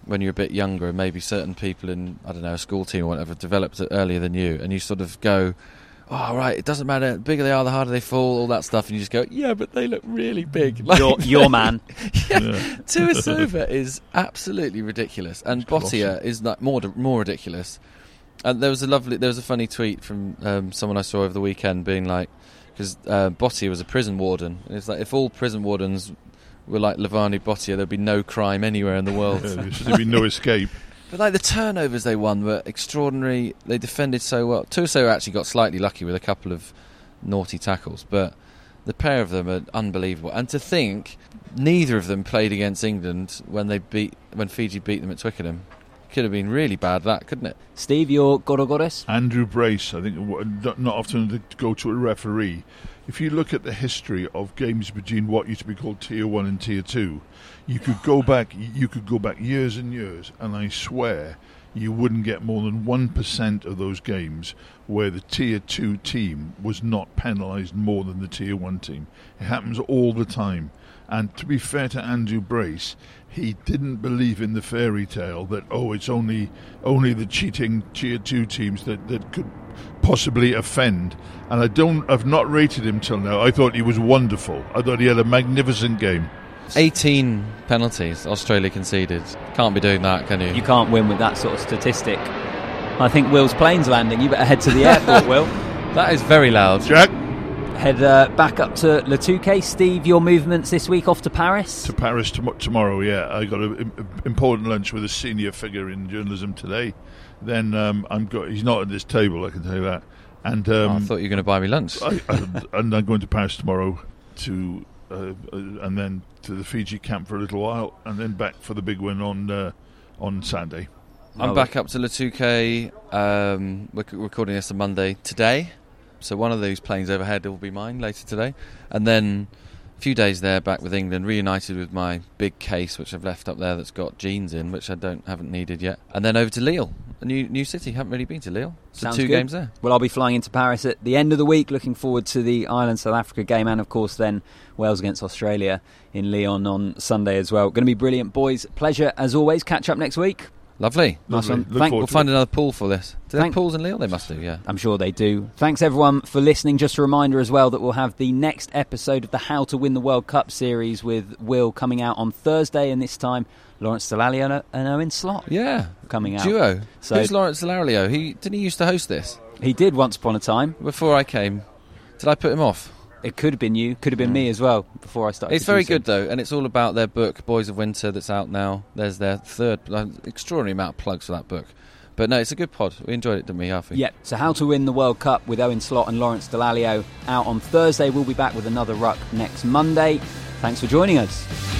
when you're a bit younger, and maybe certain people in, I don't know, a school team or whatever developed it earlier than you, and you sort of go, oh, right, it doesn't matter, the bigger they are, the harder they fall, all that stuff, and you just go, yeah, but they look really big. Like, your, your man. yeah, yeah. Tuisova is absolutely ridiculous, and Bottia is like more more ridiculous. And there was a lovely, there was a funny tweet from um, someone I saw over the weekend, being like, because uh, Bottia was a prison warden, and it's like, if all prison wardens were like Lavani Bottia, there'd be no crime anywhere in the world. Yeah, there'd be no escape. But like the turnovers they won were extraordinary. They defended so well. Tuisova actually got slightly lucky with a couple of naughty tackles, but the pair of them are unbelievable. And to think neither of them played against England when they beat when Fiji beat them at Twickenham. Could have been really bad, that, couldn't it? Steve, your Gorogoris? Andrew Brace, I think, not often to go to a referee. If you look at the history of games between what used to be called Tier One and Tier Two, you could go back. You could go back years and years, and I swear you wouldn't get more than one percent of those games where the Tier Two team was not penalised more than the Tier One team. It happens all the time. And to be fair to Andrew Brace, he didn't believe in the fairy tale that, oh, it's only only the cheating Tier Two teams that, that could possibly offend. And I don't, I've not rated him till now. I thought he was wonderful. I thought he had a magnificent game. eighteen penalties Australia conceded. Can't be doing that, can you? You can't win with that sort of statistic. I think Will's plane's landing. You better head to the airport, Will. That is very loud. Jack? Head uh, back up to Le Touquet. Steve, your movements this week off to Paris? To Paris tom- tomorrow, yeah. I got an important lunch with a senior figure in journalism today. Then um, I'm go- he's not at this table, I can tell you that. And um, oh, I thought you were going to buy me lunch. I, I, and I'm going to Paris tomorrow to, uh, uh, and then to the Fiji camp for a little while, and then back for the big win on uh, on Saturday. I'm oh, back up to Le Touquet. Um, we're c- recording this on Monday today. So one of those planes overhead will be mine later today. And then a few days there back with England, reunited with my big case, which I've left up there that's got jeans in, which I don't haven't needed yet. And then over to Lille, a new new city. Haven't really been to Lille. So Sounds two good. games there. Well, I'll be flying into Paris at the end of the week, looking forward to the Ireland-South Africa game, and of course then Wales against Australia in Lyon on Sunday as well. Going to be brilliant, boys. Pleasure as always. Catch up next week. Lovely. Nice one. Thank, we'll find it. another pool for this. Do they Thank- have pools in Lille? They must do, yeah. I'm sure they do. Thanks everyone for listening. Just a reminder as well that we'll have the next episode of the How to Win the World Cup series with Will coming out on Thursday, and this time Lawrence Dallaglio and Owen Slot. Yeah. Coming out. Duo. So, who's Lawrence Dallaglio? He didn't he used to host this? He did once upon a time. Before I came. Did I put him off? It could have been you, could have been me as well before I started. It's very producing. good though, and it's all about their book Boys of Winter that's out now. There's their third uh, extraordinary amount of plugs for that book. But no, it's a good pod. We enjoyed it, didn't we, Alfie? Yeah. So How to Win the World Cup with Owen Slot and Lawrence Dallaglio out on Thursday. We'll be back with another ruck next Monday. Thanks for joining us.